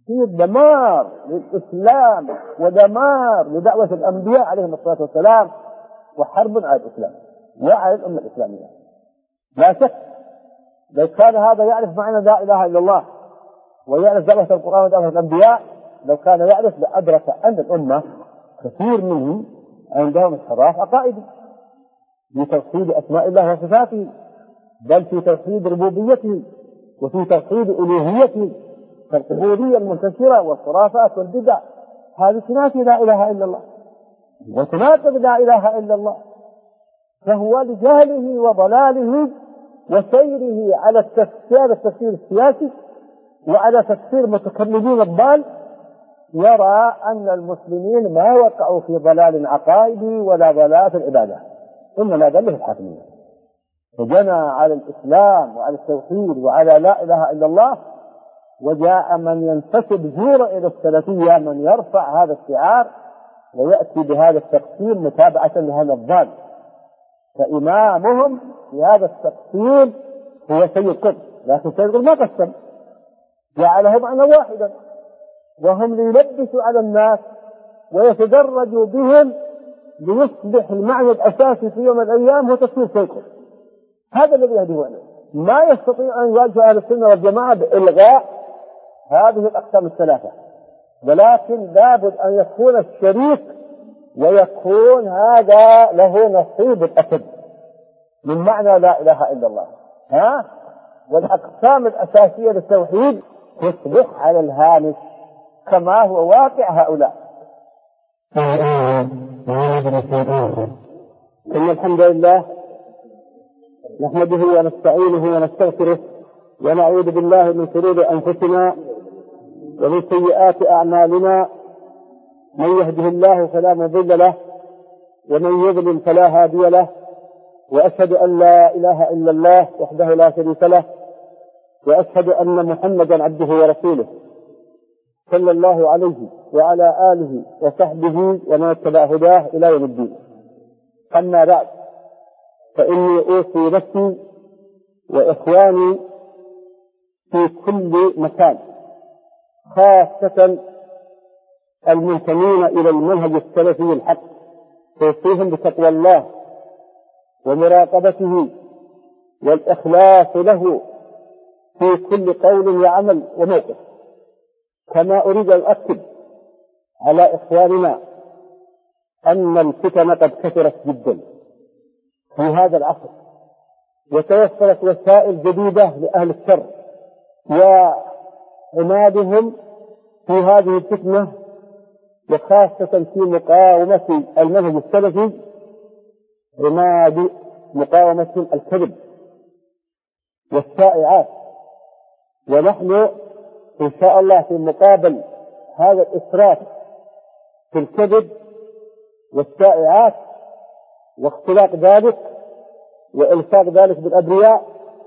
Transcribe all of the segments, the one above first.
في دمار للإسلام ودمار لدعوة الأنبياء عليهم الصلاة والسلام، وحرب على الإسلام وعلى الأمة الإسلامية. لا شك لو كان هذا يعرف معنى لا إله إلا الله ويعرف دعوة القرآن ودعوة الأنبياء، لو كان يعرف لأدرك أن الأمة كثير منهم عندهم انحراف عقائدي في توحيد أسماء الله وصفاته، بل في توحيد ربوبيته وفي توحيد ألوهيته، كالقبورية المنتشرة والخرافات والبدع. هذه تنافي لا إله إلا الله وتناقض لا إله إلا الله، فهو لجهله وضلاله وسيره على التفسير السياسي وعلى تفسير متكلمين الضال، يرى أن المسلمين ما وقعوا في ضلال عقائدي ولا ضلال في العبادة، إنما ضل في الحاكمية. فجنى على الإسلام وعلى التوحيد وعلى لا إله إلا الله، وجاء من ينتسب زورا إلى السلفية من يرفع هذا الشعار ويأتي بهذا التقسيم متابعة لهذا الضال. فإمامهم في هذا التقسيم هو سيد قطب، لكن سيد قطب ما قسم، جعله معنى واحدا، وهم ليلبسوا على الناس ويتدرجوا بهم ليصبح المعنى الأساسي في يوم من الأيام هو تفسير سيد قطب. هذا الذي يهديه أنا. ما يستطيع أن يجعل أهل السنة والجماعة بإلغاء هذه الأقسام الثلاثة، ولكن لابد أن يكون الشريك ويكون هذا له نصيب الأسد من معنى لا إله إلا الله، والأقسام الأساسية للتوحيد تصبح على الهامش كما هو واقع هؤلاء. إن الحمد لله نحمده ونستعينه ونستغفره ونعوذ بالله من شرور أنفسنا ومن سيئات أعمالنا، من يهده الله فلا مضل له ومن يضلل فلا هادي له، وأشهد أن لا إله إلا الله وحده لا شريك له، وأشهد أن محمدا عبده ورسوله صلى الله عليه وعلى آله وصحبه ومن اتبع هداه إلى يوم الدين. أما بعد، فإني أوصي نفسي وإخواني في كل مكان، خاصة المنتمين إلى المنهج السلفي الحق، أوصيهم بتقوى الله ومراقبته والإخلاص له في كل قول وعمل وموقف. كما أريد أن أؤكد على إخواننا أن الفتن قد كثرت جدا في هذا العصر، وتوفرت وسائل جديدة لأهل الشر وعنادهم في هذه الفتنة، وخاصة في مقاومة المنهج السلفي، عناد مقاومة الكذب والشائعات. ونحن إن شاء الله في مقابل هذا الإسراف في الكذب والشائعات واختلاق ذلك وإلصاق ذلك بالأبرياء،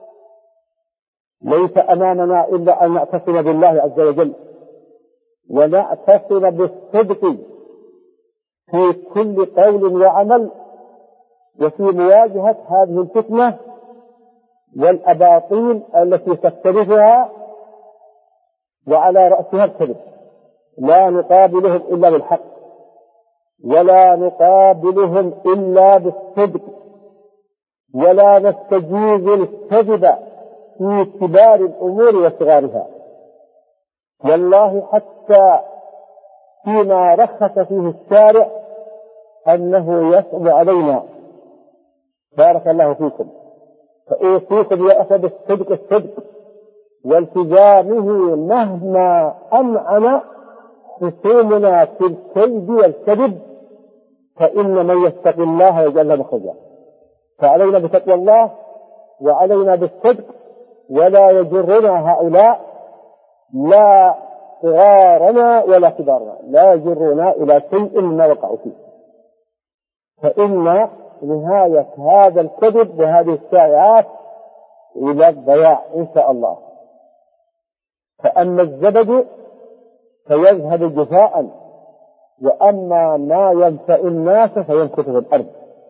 ليس أمامنا إلا أن نعتصم بالله عز وجل ونعتصم بالصدق في كل قول وعمل، وفي مواجهة هذه الفتنة والأباطيل التي تختلفها وعلى رأسها الكذب. لا نقابلهم إلا بالحق، ولا نقابلهم إلا بالصدق، ولا نستجيز الكذب في كبار الأمور وصغارها. والله حتى فيما رخص فيه الشارع أنه يصعب علينا. بارك الله فيكم. فأوصيكم يا أخوة بالصدق الصدق والتزامه مهما أمعن خصومنا في الكيد والكذب، فإن من يتق الله يجعل له مخرجا. فعلينا بتقوى الله وعلينا بالصدق، ولا يجرنا هؤلاء لا صغارنا ولا كبارنا، لا يجرنا إلى شيء مما وقعوا فيه. فإن نهاية هذا الكذب وهذه الشائعات إلى الضياع إن شاء الله. فأما الزبد فيذهب جفاء، وأما ما ينفع الناس فيمكث في الأرض.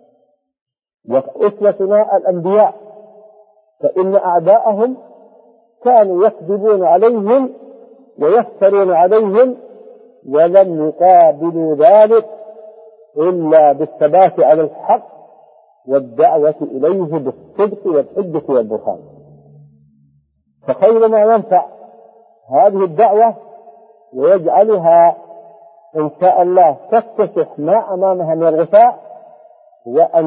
وأسوتنا الأنبياء، فإن أعداءهم كانوا يكذبون عليهم ويفترون عليهم، ولم يقابلوا ذلك إلا بالثبات على الحق والدعوة إليه بالصدق والحجة والبرهان. فخير ما ينفع هذه الدعوة ويجعلها إن شاء الله تكتشف ما أمامها من الغثاء، وأن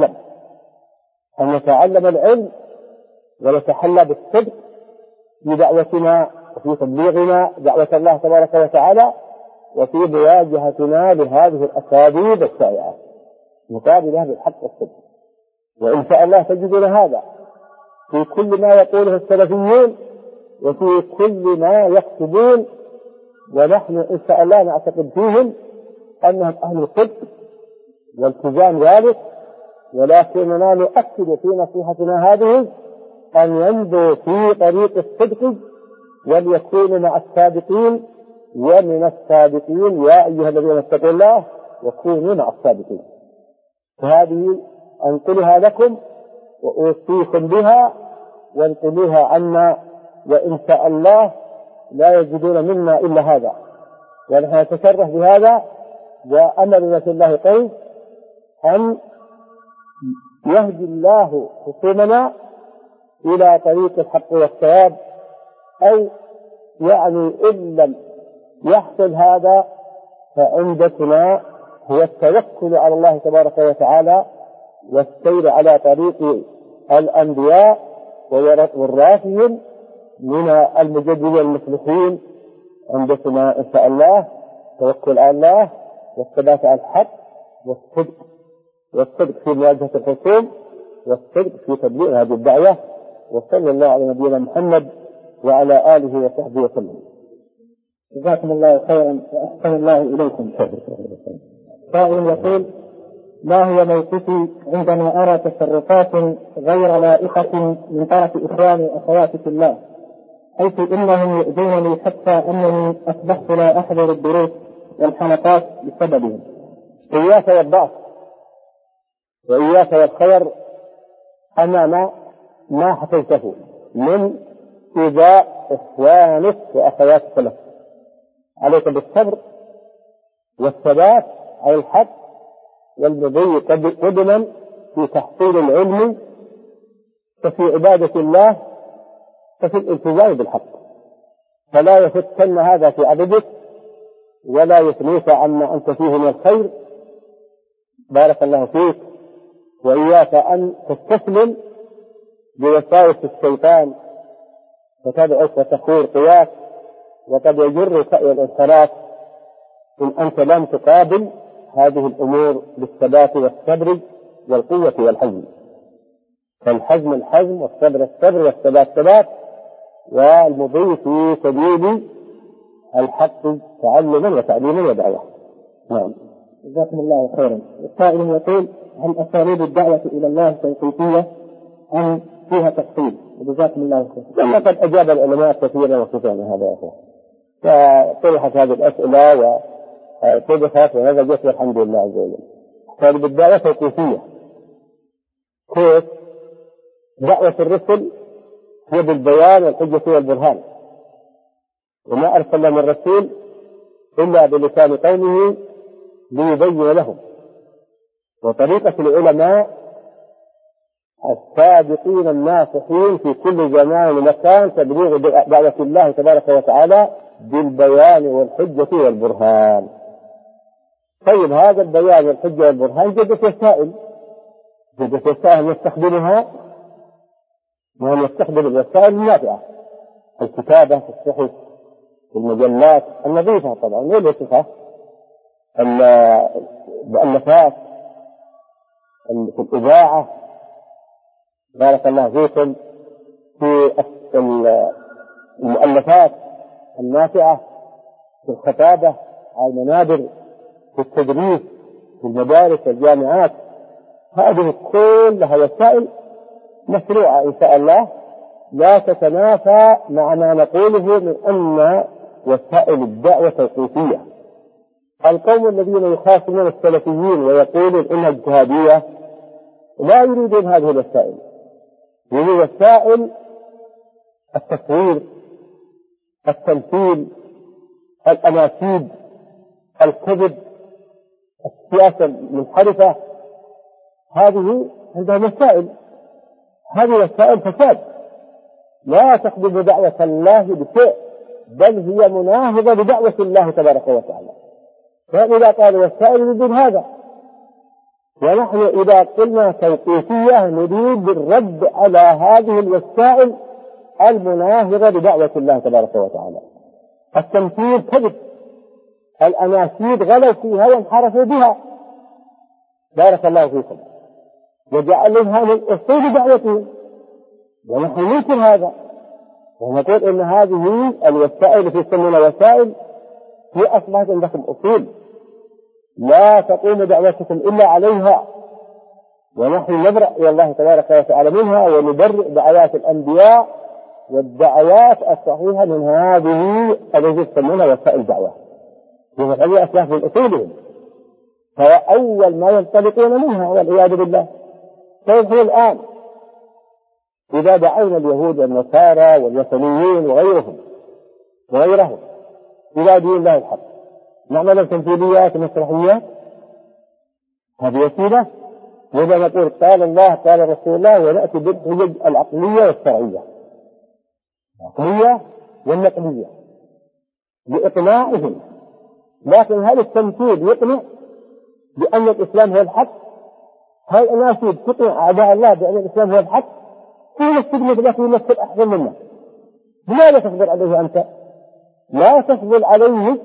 نتعلم العلم ونتحلى بالصدق في دعوتنا وفي تبليغنا دعوة الله تبارك وتعالى، وفي مواجهتنا لهذه الأساليب الشائعة مقابلها بالحق والصدق. وإن شاء الله تجدون هذا في كل ما يقوله السلفيون وفي كل ما يكتبون، ونحن إن شاء الله نعتقد فيهم أنهم أهل الصدق والتزام ذلك، ولكننا نؤكد في نصيحتنا هذه أن يمضوا في طريق الصدق وليكونوا مع الصادقين، ومن الصادقين يا أيها الذين اتقوا الله وكونوا مع الصادقين. فهذه أنقلها لكم وأوصيكم بها، وانقلوها عنا، وإن شاء الله لا يجدون منا إلا هذا، ونحن نتشرف بهذا. وأملنا في الله قوي أن يهدي الله خصومنا إلى طريق الحق والصواب، أو يعني إن لم يحصل هذا فعندنا هو التوكل على الله تبارك وتعالى والسير على طريق الأنبياء والراشدين من المجددين المصلحين. عندنا إن شاء الله توكل على الله والثبات على الحق والصدق في مواجهة الخصوم، والصدق في تبليغ هذه الدعوة. وصلى الله على نبينا محمد وعلى آله وصحبه وسلم. جزاكم الله خيرا وأحسن الله إليكم. سائل يقول: ما هو موقفي عندما أرى تصرفات غير لائقة من طرف إخواني وأخواتي في الله، حيث إنهم يؤذونني حتى أنني أصبحت لا أحضر الدروس والحلقات بسببهم؟ إياك والضعف وإياك والخير أمام ما حصلته من إيذاء إخوانك وأخواتك لك. عليك بالصبر والثبات على الحق والمضي قدما في تحصيل العلم، ففي عبادة الله، ففي الالتزام بالحق، فلا يفتن هذا في عبدك ولا يثنيك عما أنت فيه من الخير. بارك الله فيك. وإياك أن تستسلم بوساوس الشيطان فتدعك وتخور قياك، وقد يجرك إلى الانحراف إن أنت لم تقابل هذه الأمور بالثبات والصبر والقوة والحزم. فالحزم الحزم، والصبر الصبر، والثبات ثبات، والمضي في سبيل الحق تعلما وتعليما ودعوة. نعم. جزاكم الله خيرا. السائل يقول: هل أساليب الدعوة إلى الله توقيفية أم فيها تفصيل؟ جزاكم الله خيرا. لقد أجاب العلماء كثيرا وكثيرا هذا يا أخوة، فطرحت هذه الأسئلة وطرحت وهذا جت الحمد لله عز وجل. أساليب الدعوة توقيفية. كيف؟ دعوة الرسل هي بالبيان والحجة والبرهان، وما أرسلنا من رسول إلا بلسان قومه ليبين لهم. وطريقة العلماء الصادقين الناصحين في كل زمان ومكان تبليغ دعوة الله تبارك وتعالى بالبيان والحجة والبرهان. طيب، هذا البيان والحجة والبرهان جدة وسائل نستخدمها، وهم يستخدم الوسائل النافعة: الكتابة في الصحف، في المجلات النظيفة طبعا، والوثيقة، المؤلفات، في الإذاعة. بارك الله فيكم. في المؤلفات النافعة، في الخطابة على المنابر، في التدريس، في المدارس والجامعات. هذه كلها وسائل مشروعة إن شاء الله، لا تتنافى مع ما نقوله من أن وسائل الدعوة توقيفية. القوم الذين يخاصمون السلفيين ويقولون إنها اجتهادية لا يريدون هذه الوسائل، يريدون وسائل التصوير، التمثيل، الأناشيد، الكذب، السياسة المنحرفة، هذه عندها وسائل، هذه وسائل فساد لا تخدم دعوة الله بشيء، بل هي مناهضة بدعوة الله تبارك وتعالى. فإذا قالوا وسائل نريد هذا، ونحن إذا قلنا توقيفية نريد الرد على هذه الوسائل المناهضة بدعوة الله تبارك وتعالى. التمثيل كذب، الأناشيد غلوا فيها وانحرفوا بها، بارك الله فيكم، وجعلوها من أصول دعوتهم، ونحن ننكر هذا ونقول إن هذه الوسائل التي تسمونها وسائل هي أصبحت عندكم أصول لا تقوم دعوتكم إلا عليها، ونحن نبرأ إلى الله تبارك وتعالى منها، ونبرئ دعوات الأنبياء والدعوات الصحيحة من هذه التي تسمونها وسائل دعوة، وهذه أسلاف من أصولهم، فأول ما ينطلقون منها والعياذ بالله. فنحن الآن إذا دعونا اليهود والنصارى والوثنيين وغيرهم إلى دين الله الحق، نعمل تمثيليات ومسرحيات، هذه وسيلة، وإذا نقول قال الله قال رسول الله، ونأتي بالحجج العقلية والشرعية، العقلية والنقلية لإقناعهم. لكن هل التمثيل يقنع بأن الإسلام هو الحق؟ هل الأناشيد تقنع أعداء الله بأن الإسلام هو الحق؟ هو يمثل لكن يمثل أحسن منا، لماذا تصبر عليه أنت؟ لا تصبر عليه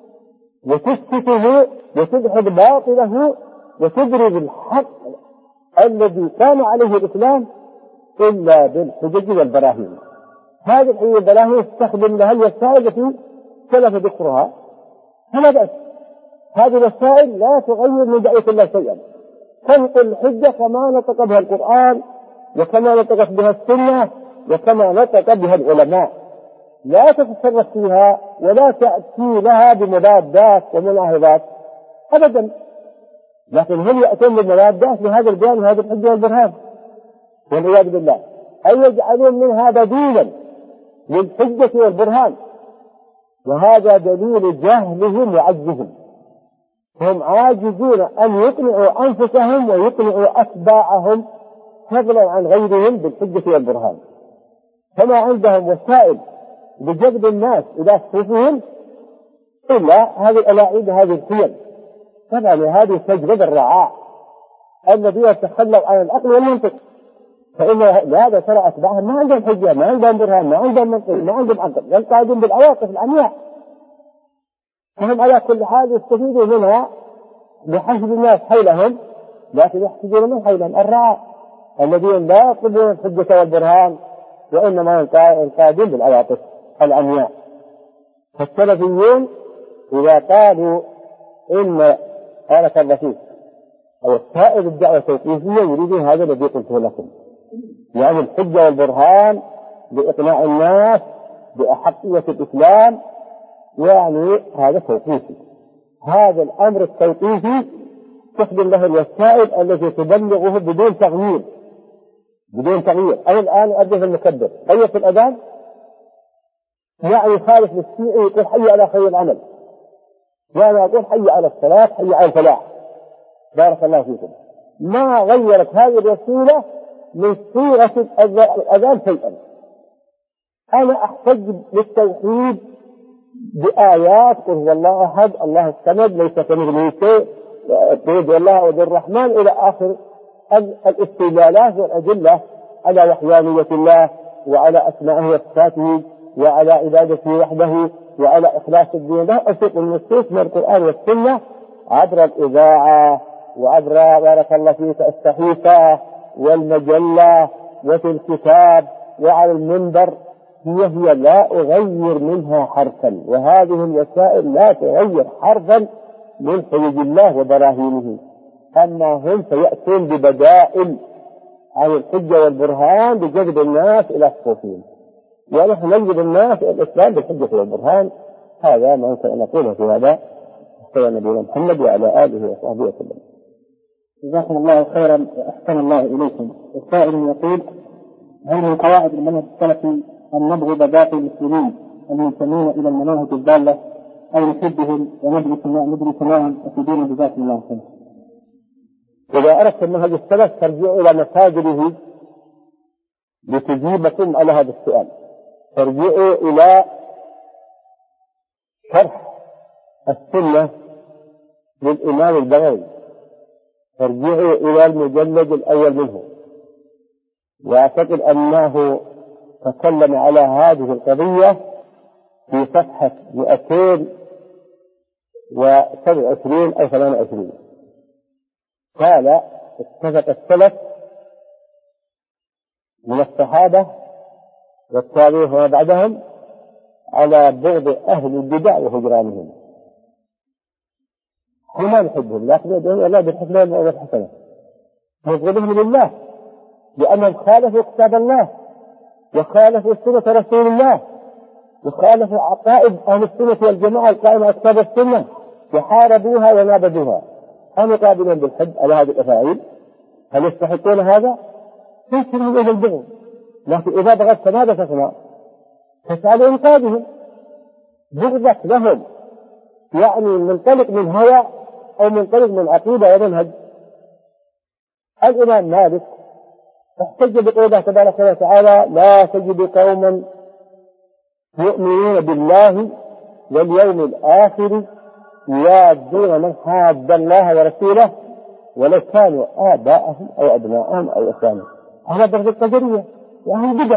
وتسكته وتدحض باطله وتبرز الحق الذي كان عليه الإسلام إلا بالحجج والبراهين. هذه الحجج والبراهين استخدم لها الوسائل التي سلف ذكرها، فلا بأس، هذه الوسائل لا تغير من دعوة الله شيئا، تنقل الحجة كما نطق بها القرآن وكما نطقت بها السنة وكما نطق بها العلماء، لا تتصرف فيها ولا تأتي لها بمضادات ومناهضات أبدا، لكن هم يأتون بالمضادات لهذا البيان وهذا الحجة والبرهان والعياذ بالله، أي يجعلون منها بديلا للحجة والبرهان، وهذا دليل جهلهم وعجزهم، هم عاجزون أن يقنعوا أنفسهم ويقنعوا أتباعهم فضلا عن غيرهم بالحجة والبرهان، فما عندهم وسائل لجذب الناس إلى صفوفهم إلا هذه الألاعيب هذه الحيل. طبعا هذه تجرب الرعاع الذين يتخلوا عن العقل والمنطق، فإن لهذا ترى أتباعهم ما عندهم حجة، ما عندهم برهان، ما عندهم منطق، ما عندهم عقل، ينقادون بالعواطف العمياء، فهم على كل حال يستفيدوا منها بحشد الناس حولهم، لكن يحشدون من حولهم الرعاع الذين لا يطلبون الحجة والبرهان وإنما ينقادون بالعواطف العمياء. فالسلفيون إذا قالوا إن قال الرسول أو السائل الدعوة التوقيفية يريدون هذا الذي قلته لكم، يعني الحجة والبرهان لإقناع الناس بأحقية الإسلام، يعني هذا توقيفي، هذا الأمر التوقيفي تخدم له الوسائل التي تبلغه بدون تغيير. أنا الآن أؤذن المكبر غير في الأذان، يعني خالف للشيعي يقول حي على خير العمل، وأنا أقول حي على الصلاة حي على الفلاح، بارك الله فيكم، ما غيرت هذه الوسيلة من صيغة الأذان شيئا. أنا أحتج للتوحيد بآيات قل هو الله أحد الله الصمد ليس كمثله شيء قل الله وذو الرحمن إلى آخر الاستدلالات والأدلة على وحدانية الله وعلى أسمائه وصفاته وعلى عبادته وحده وعلى إخلاص الدين له، أسوق النصوص من القرآن والسنة عبر الإذاعة وعبر بارك الله فيك الصحيفة والمجلة وفي الكتاب وعلى المنبر، هي لا أغير منها حرفا، وهذه الوسائل لا تغير حرفا من حجج الله وبراهينه، أما هم سيأتون ببدائل عن الحجة والبرهان بجذب الناس إلى صفوفهم، ونحن نجذب الناس إلى الإسلام بالحجة والبرهان. هذا ما يمكن أن نقوله في هذا. صلى نبينا محمد وعلى آله وصحبه وسلم. جزاكم الله خيرا وأحسن الله إليكم. السائل يقول: هل من قواعد المنهج السلفي أن نبغض باقي المسلمين المنتمين إلى المناهج الضالة أو نحبهم وندرس معهم وفيدون جزاكم الله خيرا. إذا أردت منهج السلف ترجعوا إلى مصادره لتجيبكم على هذا السؤال. ترجعوا إلى شرح السنة للإمام البغوي، ترجعوا إلى المجلد الأول منه، وأعتقد أنه تكلم على هذه القضية في صفحة 227 أو 28. قال اتفق السلف من الصحابة والتابعين وما بعدهم على بغض أهل البدع وهجرانهم. هم ما نحبهم، لكن يدعون الله بالحسنى والحسنة، نبغضهم لله لأنهم خالفوا كتاب الله وخالفوا سنة رسول الله وخالفوا عقائد أهل السنة والجماعة القائمة على كتاب السنة وحاربوها ونابذوها. هل يقابلون بالحب على هذه الأفاعيل؟ هل يستحقون هذا؟ ليس لهم إذا البغض، لكن إذا بغضت ماذا تصنع؟ تسعى لإنقاذهم. بغضك لهم يعني منطلق من هوى أو منطلق من عقيدة ومنهج. الإمام مالك احتج بقوله تبارك وتعالى: لا تجد قوما يؤمنون بالله واليوم الآخر يوادون من حاد الله ورسوله ولو كانوا آباءهم أو أبناءهم أو إخوانهم. هذا بغض القدرية وأهل البدع،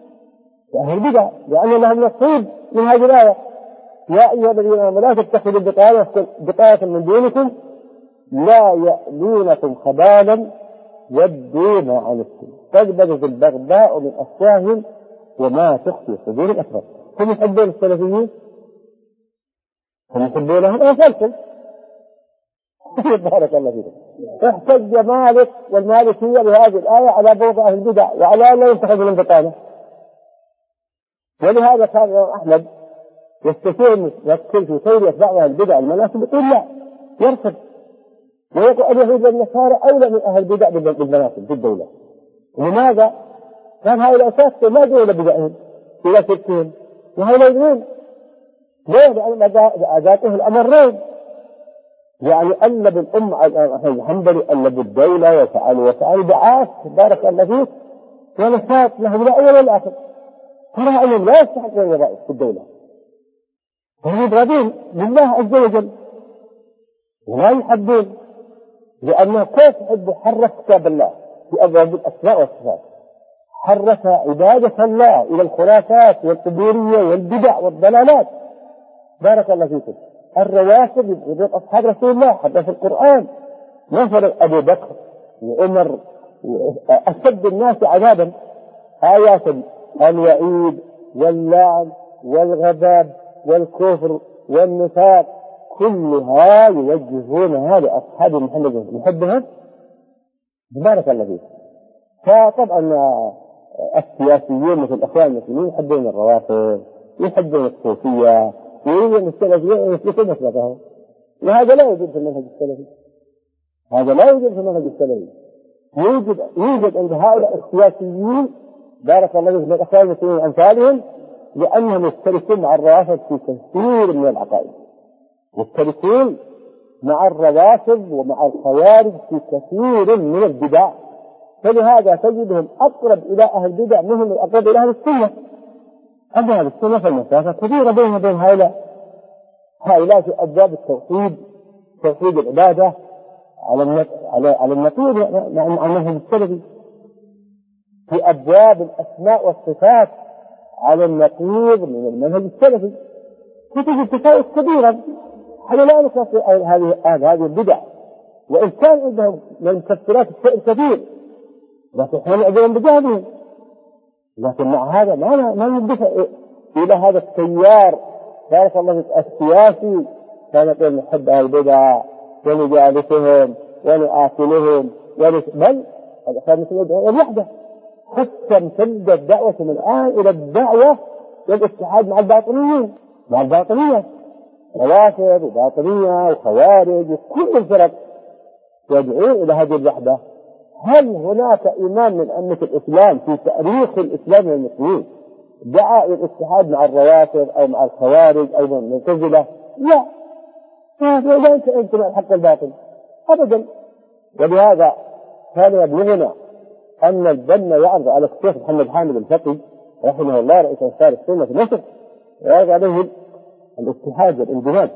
لأن لهم نصيب من هذه الآية: يا أيها الذين آمنوا لا تتخذوا بطانة من دونكم لا يألونكم خبالا ودوا ما عنتم قد بدت البغضاء من أفواههم وما تخفي صدورهم أكبر. هم يحبون السلفيين، هم يحبونهم أنفسهم. بارك الله فيكم. احتج مالك والمالكية بهذه الآية على بغض أهل البدع وعلى أن لا يتخذوا من بطانة. ولهذا كان الإمام أحمد يستطيع يذكر في تولية بعض أهل البدع المناسب، يقول لا، يرفض ويقول اليهود والنصارى أولى من أهل البدع بالمناسب في الدولة. لماذا؟ كان هؤلاء ساكتوا ما جاءوا إلى بدعهم إلى شركهم، وهؤلاء يدرون ليه؟ لأن أذاته الأمرين، يعني ألب الأمة الحنبلي ألب الدولة وفعلوا دعاة بارك الله فيك ونسات لهم لا أول ولا آخر. ترى أنهم لا يستحقون الرئيس في الدولة، هم يبغضون لله عز وجل ولا يحبون، لأنه كيف يحب حرف كتاب الله في أبواب الأسماء والصفات، حرف عبادة الله إلى الخرافات والقبورية والبدع والضلالات. بارك الله فيكم. الرواتب يبغضون أصحاب رسول الله حتى في القرآن، مثلا أبو بكر وعمر أشد الناس عذابا، آيات الوعيد واللعن والغضب والكفر والنفاق كلها يوجهونها لأصحاب محمد يحبهم. بارك الله فيك. فطبعا السياسيين مثل الأخوان المسلمين يحبون الروافض، يحبون الصوفية، يريدون السلفيين يسلكون مسلكهم، وهذا لا يوجد في المنهج السلفي. يوجد عند هؤلاء السياسيين بارك الله فيك من الأخوان المسلمين أمثالهم، لأنهم يشتركون مع الروافض في كثير من العقائد، يشتركون مع الروافض ومع الخوارج في كثير من البدع، فلهذا تجدهم أقرب إلى أهل البدع منهم الأقرب إلى أهل السنة. أما أهل السنة فالمسافة كبيرة بينهم وبين هؤلاء في أبواب التوحيد، توحيد العبادة على النقيض مع المنهج السلفي، في أبواب الأسماء والصفات على النقيض من المنهج السلفي، فتجد تفاوت كبيرا. حتى لا نكفر هذه البدع، وإن كان عندهم من مكفرات الشيء الكثير، لكن احنا نعذرهم بجهلهم. لكن مع هذا ما ندفع إلى هذا التيار بارك الله فيك السياسي، كان يقول نحب أهل البدع ونجالسهم ونآكلهم بل هذا كان مثل يدعو الوحدة، حتى امتدت دعوتهم الآن إلى الدعوة والاتحاد مع الباطنية، روافض وباطنية وخوارج وكل الفرق يدعون إلى هذه الوحدة. هل هناك إمام من أئمة الإسلام في تاريخ الإسلام والمسلمين دعا إلى الاتحاد مع الروافض أو مع الخوارج أو مع المعتزلة، لا، لا أنت مع الحق الباطل أبدا. ولهذا كان يبلغنا أن البنا يعرض على الشيخ محمد حامد الفقي رحمه الله رئيس أنصار السنة في مصر، يعرض عليه الاتحاد والانضمام،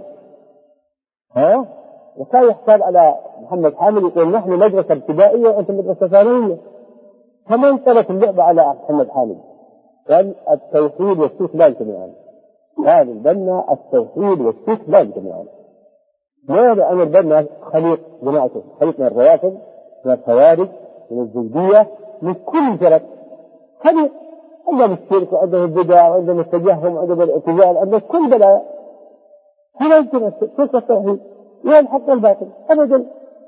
وكان يحتال على محمد حامد يقول نحن مدرسة ابتدائية وأنت مدرسة ثانوية، كما انطلت اللعبة على محمد حامد. قال التوحيد والشرك لا يجتمعان، قال البنا التوحيد والشرك لا يجتمعان. ليه؟ لأن البنا خليط جماعته، خليط من الروافض، من الخوارج، من الزيدية، من كل فرق خليط، عندهم الشرك وعندهم البدع وعندهم التجهم وعندهم الاعتزال، عندهم كل بلايا. هذا يمكن شرك التوحيد ولا الحق الباطل أبدا.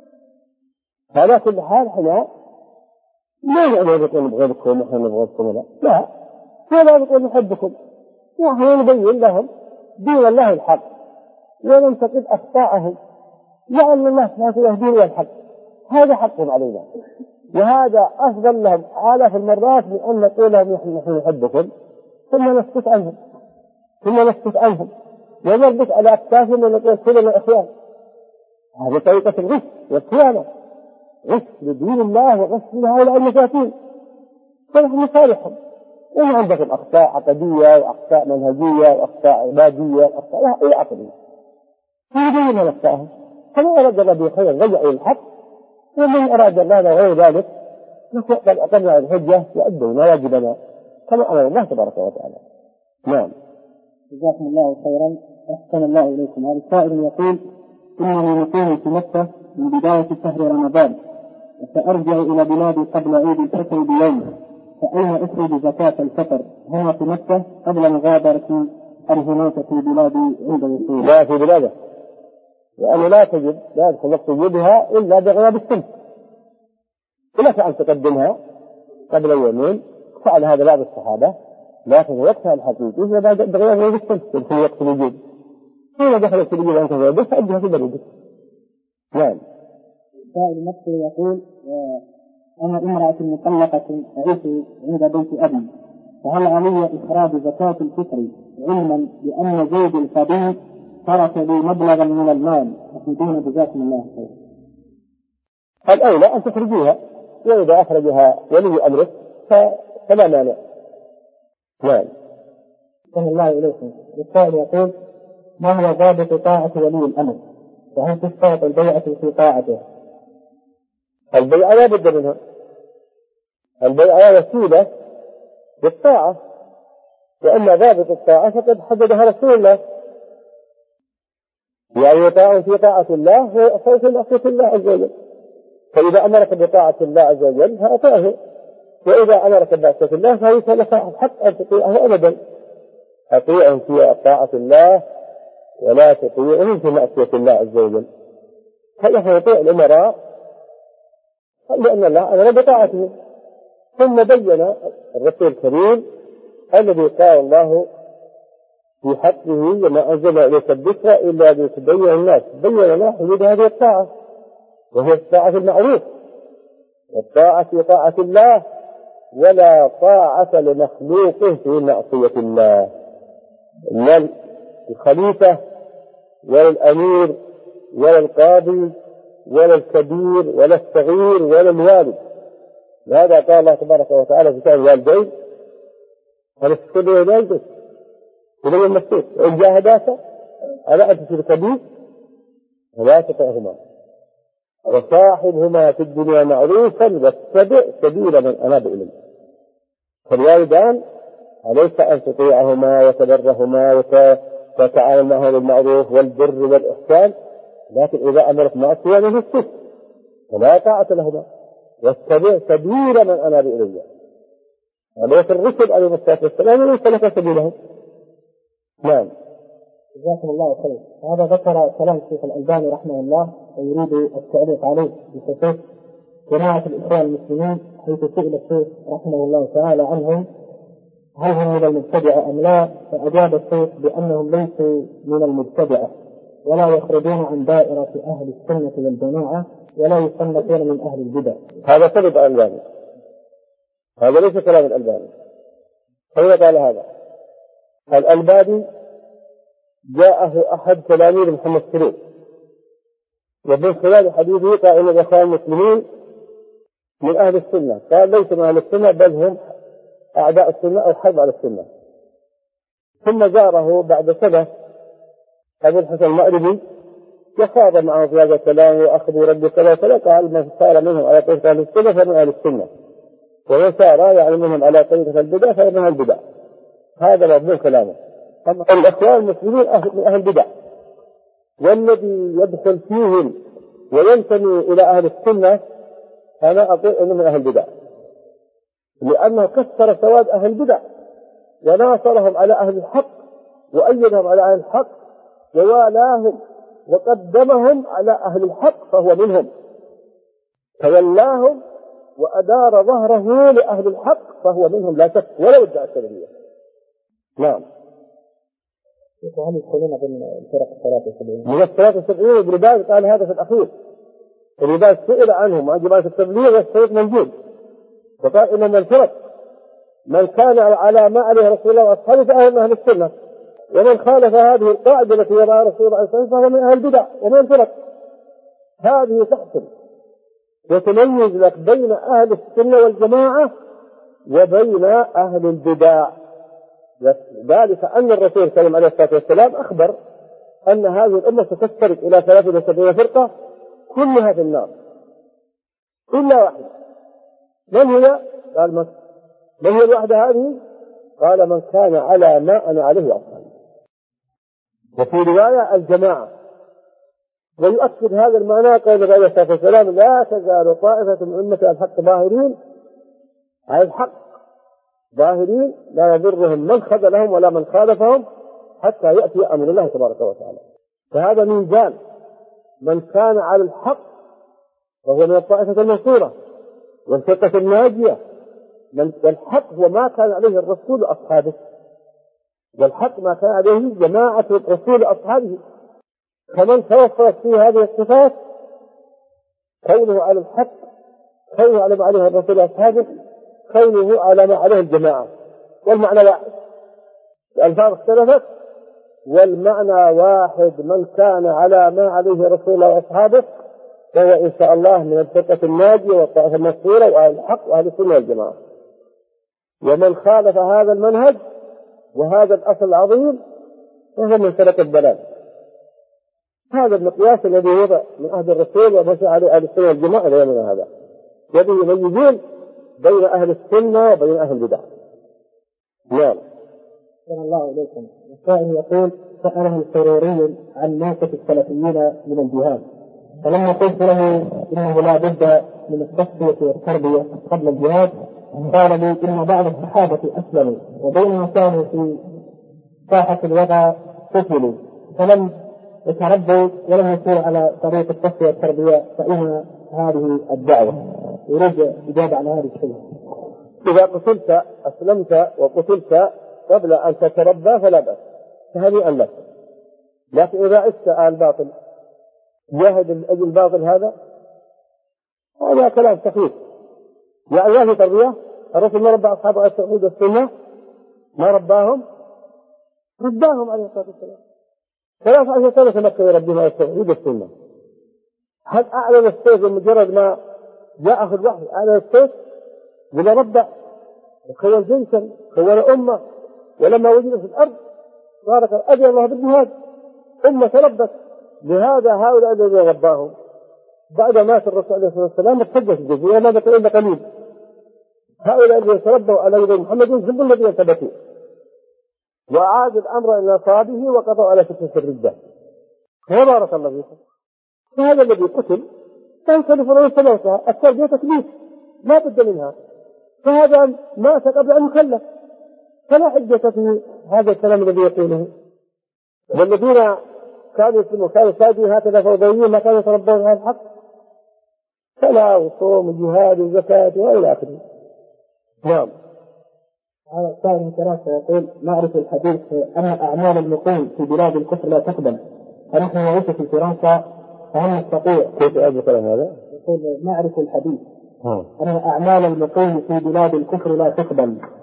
على كل حال احنا لا نقول نبغيكم ونحن نبغيكم، لا، ولا نقول نحبكم، ونحن نبين لهم دين الله الحق وننتقد أخطاءهم لعل الله سبحانه يهدينا الحق، هذا حقهم علينا، وهذا أفضل لهم آلاف المرات من أن نقول لهم نحن نحبكم ثم نسكت عنهم ونربط على أكتافهم ونقول كلنا إخوان. هذه طريقة الغش والخيانة، غش لدين الله وغش لهؤلاء المساكين، فنحن نصالحهم. وإن عندكم أخطاء عقدية وأخطاء منهجية وأخطاء عبادية وأخطاء إلى آخره، فيبين أخطاءهم. فمن أراد الله به خيرا رجع إلى الحق، ومن أراد الله غير ذلك نقبل أقمنا الحجة وأدينا واجبنا كما أمر الله تبارك وتعالى. نعم. جزاكم الله خيرا، أحسن الله إليكم. هذا السائل يقول إنني مقيم في مكة من بداية شهر رمضان، وسأرجع إلى بلادي قبل عيد الفطر بيوم، فأين أخرج زكاة الفطر؟ هنا في مكة قبل مغادرة أرهنية في بلادي عند الوصول؟ لا، في بلاده، لأنه لا يدخل وقت وجودها إلا بغياب الشمس، ولك أن تقدمها قبل يومين، فعل هذا بعض الصحابة، لكن وقتها الحقيقي هو بغياب الشمس يدخل وقت الوجود، إذا دخلت الوجود أنت غيابه فأدها في بلدك. نعم. سائل نفسه يقول أنا امرأة مطلقة أعيش عند بيت أبي، فهل علي إخراج زكاة الفطر علما بأن زوج الخبيث ترك لي مبلغا من المال؟ أفيدونا جزاكم الله خير. الأولى أن تخرجيها، وإذا أخرجها ولي أمرك فلا مانع. نعم. أحسن الله إليكم. السائل يقول ما هو ضابط طاعة ولي الأمر؟ وهل تشترط البيعة في طاعته؟ البيعة لا بد منها، البيعة وسيلة بالطاعة، وأما ضابط الطاعة فقد حددها رسول الله، يعني يطاع في طاعة الله فوق معصية الله عز وجل، فإذا أمرك بطاعة الله عز وجل فأطيعه، وإذا أمرك بمعصية الله فليس لك الحق أن تطيعه أبدا. أطيعهم في طاعة الله ولا تطيعهم في معصية الله عز وجل. فنحن نطيع الأمراء لأن الله أمر بطاعتهم. ثم بين الرسول الكريم الذي قال الله في حقه وما أنزل إليك الذكر إلا لتبين الناس، بين لنا حدود هذه الطاعة، وهي الطاعة المعروف، والطاعة في طاعة الله، ولا طاعة لمخلوق في معصية الله، لا الخليفة ولا الأمير ولا القاضي ولا الكبير ولا الصغير ولا الوالد. لهذا قال الله تبارك وتعالى في كتاب الوالدين فلسكن والديك إلى المسجد وإن جاهداك على أن تشرك بي فلا تطعهما وصاحبهما في الدنيا معروفا واتبع سبيل من أناب إليه. فالوالدان عليك أن تطيعهما وتبرهما وتتعامل معهما بالمعروف والبر والإحسان، لكن إذا أمرت معصية فاسكت فلا طاعة لهما واتبع سبيل من أناب إليه. وليس الرسل عليه الصلاة والسلام وليس لك سبيلهم. نعم. جزاكم الله خير. هذا ذكر كلام الشيخ الألباني رحمه الله ويريد التعليق عليه بخصوص جماعة الإخوان المسلمين، حيث سئل الشيخ رحمه الله تعالى عنهم هل هم من المبتدعة أم لا، فأجاب الشيخ بأنهم ليسوا من المبتدعة ولا يخرجون عن دائرة أهل السنة والجماعة ولا يصنفون من أهل البدع. هذا كلام الألباني، هذا ليس كلام الألباني. أين قال هذا؟ الألباني جاءه أحد تلاميذ محمد سرور ومن خلال حديثه قال إن الإخوان المسلمين من أهل السنة، قال ليس من أهل السنة بل هم أعداء السنة أو حرب على السنة. ثم زاره بعد سنة أبو الحسن المأربي وخاض معه في هذا الكلام وأخذ رد كذا كذا، قال من سار منهم على طريقة أهل السنة فمن أهل السنة، ومن سار يعني منهم على طريقة البدع فمن أهل البدع. هذا مضمون كلامه. الإخوان المسلمين من أهل البدع، والذي يدخل فيهم وينتمي إلى أهل السنة أنا أقول إنه من أهل البدع، لأنه كسر سواد أهل البدع وناصرهم على أهل الحق وأيدهم على أهل الحق ووالاهم وقدمهم على أهل الحق فهو منهم، تولاهم وأدار ظهره لأهل الحق فهو منهم لا شك ولو ادعى السلفية. نعم. هل يدخلون ضمن الفرق الثلاثة؟ من الثلاثة السبعين ابن باز قال هذا في الأخير. ابن باز سئل عنهم عن جماعة التبليغ والشريط موجود، وقال إن من الفرق من كان على ما عليه رسول الله وأصحابه فهو من أهل السنة، ومن خالف هذه القاعدة التي وضعها رسول الله صلى الله عليه وسلم فهو من أهل البدع ومن الفرق. هذه تحصل وتميز لك بين أهل السنة والجماعة وبين أهل البدع، ذلك أن الرسول صلى الله عليه والسلام أخبر أن هذه الأمة ستفترق إلى 73 فرقة كلها في النار إلا واحدة. من هي؟ قال من هي الوحدة هذه؟ قال من كان على ما أنا عليه أصحابي. وفي رواية الجماعة. ويؤكد هذا المعنى قول النبي صلى الله عليه وسلم لا تزال طائفة من أمة الحق ظاهرين على الحق ظاهرين لا يضرهم من خذلهم ولا من خالفهم حتى يأتي أمر الله تبارك وتعالى. فهذا ميزان، من كان على الحق وهو من الطائفة المنصورة والفرقة الناجية. والحق هو ما كان عليه الرسول وأصحابه، والحق ما كان عليه جماعة الرسول وأصحابه. فمن توفرت فيه هذه الصفات كونه على الحق، كونه على ما عليه الرسول وأصحابه، كونه على ما عليه الجماعة، والمعنى واحد. الألفاظ اختلفت والمعنى واحد، من كان على ما عليه رسول الله وأصحابه فهو إن شاء الله من الفرقة الناجية والطائفة المنصورة وأهل الحق وأهل السنة والجماعة. ومن خالف هذا المنهج وهذا الأصل العظيم فهو من فرقة الضلال. هذا المقياس الذي وضع من عهد الرسول ومشى عليه أهل السنة والجماعة إلى يومنا هذا، الذي يميزون بين أهل السنة وبين أهل البدع. نعم. صلى الله إليكم. السائل يقول سأله السروري عن موقف السلفيين من الجهاد، فلما قلت له إنه لا بد من التصفية والتربية قبل الجهاد قال لي إن بعض الصحابة أسلموا وبينما كانوا في ساحة الوضع قتلوا فلم يتربوا ولم يسيروا على طريق التصفية والتربية، فإن هذه الدعوة. يريد إجابة على هذه الشيء. إذا قتلت أسلمت وقتلت قبل أن تتربى فلا بأس، فهنيئا لك. لكن إذا عشت على الباطل جاهد لأجل الباطل هذا كلام سخيف. يعني ما في تربية. الرسول ما ربى أصحابه على التوحيد والسنة، ما رباهم، رداهم عليه الصلاة والسلام 13 سنة في مكة يربيهم على التوحيد والسنة. هل أعلن السيف بمجرد ما جاء في الوحي أعلن السيف؟ ولا ربى وخول جنسا خول أمة، ولما وجد في الأرض بارك أذن الله بالجهاد أمة تربت. لهذا هؤلاء الذين رباهم بعد مات الرسول عليه الصلاة والسلام اتفقوا في الجزيرة ما بقي إلا قليل. هؤلاء الذين تربوا على يد محمد هم الذين ثبتوا وأعاد الأمر إلى صابه وقضوا على فتنة الردة. وبارك الله فيكم. فهذا الذي قتل تنكلف رئيس موتها التربية تكليف لا بد منها، فهذا مات قبل أن يخلف، فلا حجة في هذا الكلام الذي يقوله. والذين كانوا يسلموا كانوا سادين هكذا فوضويين ما كانوا يتربون على الحق، صلاة وصوم وجهاد وزكاة وإلى آخره. نعم. هذا الثاني ثلاثة يقول نعرف الحديث أن أعمال المقيم في بلاد الكفر لا تقبل، فنحن نعيش في فرنسا فهل نستطيع؟ كيف الكلام هذا؟ يقول نعرف الحديث أن أعمال المقيم في بلاد الكفر لا تقبل،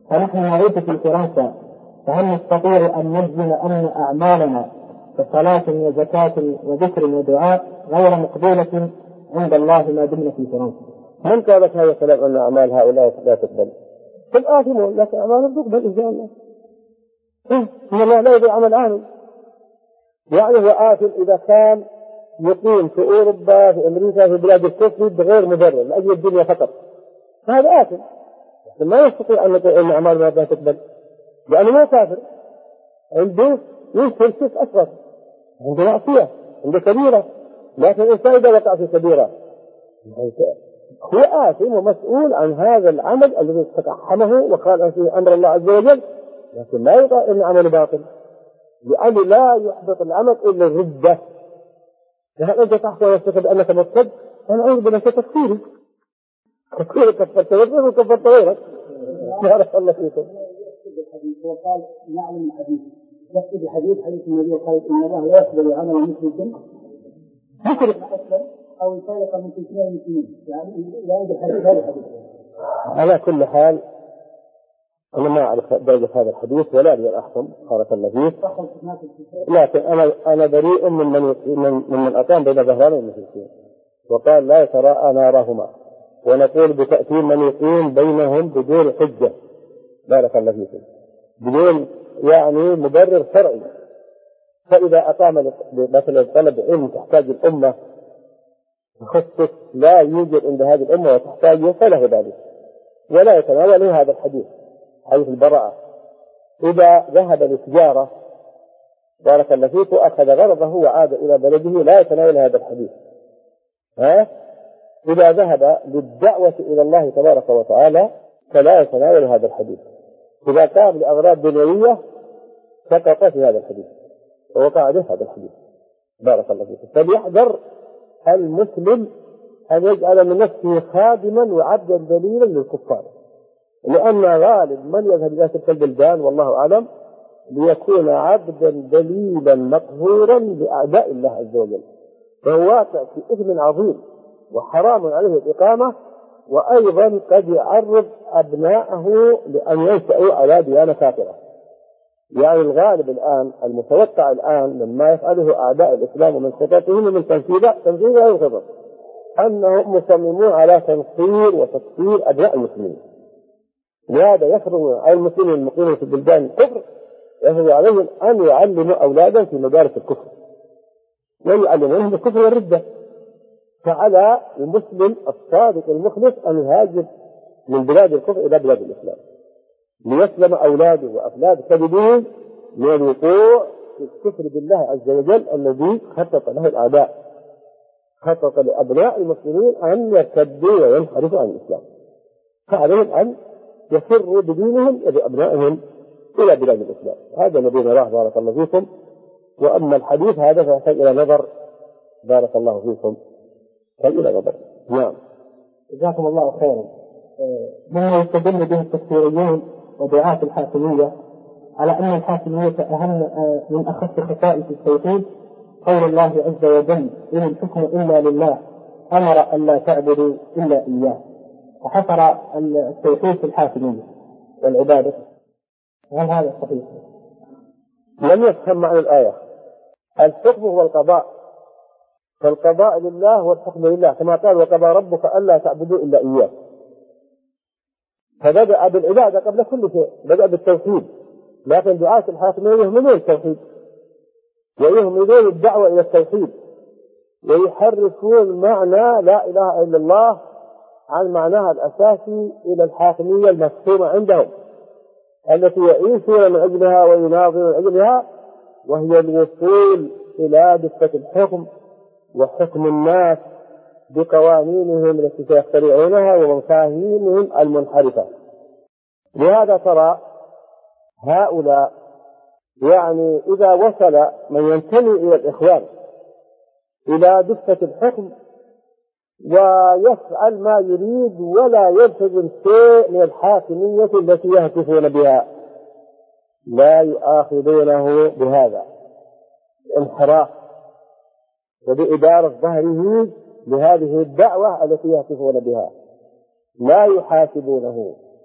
فنحن نعيش في فرنسا، فهل نستطيع أن نجزم أن أعمالنا كصلاة وزكاة وذكر ودعاء غير مقبولة عند الله ما دمنا في فرنسا؟ من قال لك هذا الكلام أن أعمال هؤلاء لا تقبل؟ هم آثمون لكن أعمالهم تقبل إن شاء الله. إن الله لا يضيع عمل عامل. يعني هو آثم إذا كان يقيم في أوروبا في أمريكا في بلاد الكفر بغير مبرر لأجل الدنيا فقط، هذا آثم، ما يستطيع أن يقول أن أعمال لا تقبل لأنه ما كافر، عنده يمكن شرك أصغر، عنده معصية، عنده كبيرة. لكن الإنسان إذا وقع في كبيرة هو آثم ومسؤول عن هذا العمل الذي تقحمه وقال فيه أمر الله عز وجل، لكن لا يقال إن عمل باطل، لأنه لا يحبط العمل إلا الردة. لهذا أنت تحكي نفسك بأنك مرتد، أنا أعوذ بالله تكفيري كفرت نفسك وكفرت غيرك. بارك الله فيكم. وقال نعلم الحديث يكتب الحديث حديث النبي قال إن الله لا يقبل عمل مسلم ذكر أسلم أو يفارق من كثير المسلمين، يعني لا يوجد حديث هذا الحديث. على كل حال أنا ما أعرف درجة هذا الحديث ولا لي الأحكم بارك الله فيك، لكن أنا بريء من أقام بين ظهراني المشركين وقال لا يتراءى نارهما، ونقول بتأثير من يقيم بينهم بدون حجة بارك الله فيكم، بدون يعني مبرر شرعي. فإذا أقام مثلا طلب علم تحتاج الأمة تخصص لا يوجد عند هذه الأمة وتحتاج فله ذلك، ولا يتناول هذا الحديث حديث البراءة. إذا ذهب للتجارة بارك الله فيك وأخذ غرضه وعاد إلى بلده لا يتناول هذا الحديث. إذا ذهب للدعوة إلى الله تبارك وتعالى فلا يتناول هذا الحديث. إذا قام لأغراض دنيوية سقط في هذا الحديث ووقع عليه هذا الحديث بارك الله فيك. فليحذر المسلم أن يجعل من نفسه خادما وعبدا دليلا للكفار، لأن غالب من يذهب إلى تلك البلدان والله أعلم ليكون عبدا دليلا مقهورا لأعداء الله عز وجل، فهو واقع في إثم عظيم وحرام عليه الإقامة، وأيضا قد يعرض أبناءه لأن ينشأوا على ديانة كافرة. يعني الغالب الآن المتوقع الآن مما يفعله أعداء الإسلام ومن خططهم ومن تنفيذ هذه الخطط أنهم مصممون على تنصير وتكفير أبناء المسلمين. لهذا يفرض على المسلمين المقيمين في بلدان الكفر يفرض عليهم أن يعلموا أولادهم في مدارس الكفر ويعلمونهم الكفر والردة. فعلى المسلم الصادق المخلص أن يهاجر من بلاد الكفر إلى بلاد الإسلام ليسلم أولاده وأفلاده كبدون من الوقوع في الكفر بالله عز وجل الذي خطط له الأعداء، خطط لأبناء المسلمين أن يرتدوا وينحرفوا عن الإسلام، فعليهم أن يفروا بدينهم وبأبنائهم إلى بلاد الإسلام. هذا نبينا الله بارك الله فيكم. وأما الحديث هذا فيحتاج إلى نظر بارك الله فيكم، إلى نظر. نعم جزاكم الله خيرا. مما يستدل به التكفيريون ودعاة الحاكمية على أن الحاكمية أهم من أخص خصائص التوحيد قول الله عز وجل إن الحكم إلا لله أمر أن لا تعبدوا إلا إياه، وحصر التوحيد في الحاكمية والعبادة. هل هذا صحيح؟ لم يفهم معنى الآية. الحكم هو القضاء، فالقضاء لله والحكم لله كما قال وقضى ربك ألا تعبدوا إلا إياه. فبدأ بالعبادة قبل كل شيء، بدأ بالتوحيد. لكن دعاة الحاكمية يهملون التوحيد ويهملون الدعوة إلى التوحيد ويحرفون معنى لا إله إلا الله عن معناها الأساسي إلى الحاكمية المفهومة عندهم التي يعيشون من أجلها ويناظرون من أجلها، وهي الوصول إلى دفة الحكم وحكم الناس بقوانينهم التي سيخترعونها ومفاهيمهم المنحرفة. لهذا ترى هؤلاء يعني إذا وصل من ينتمي إلى الإخوان إلى دفة الحكم ويفعل ما يريد ولا يلتزم شيء من الحاكمية التي يهتفون بها لا يؤاخذونه بهذا الانحراف وبإدارة ظهره لهذه الدعوة التي يهتفون بها، لا يحاسبونه.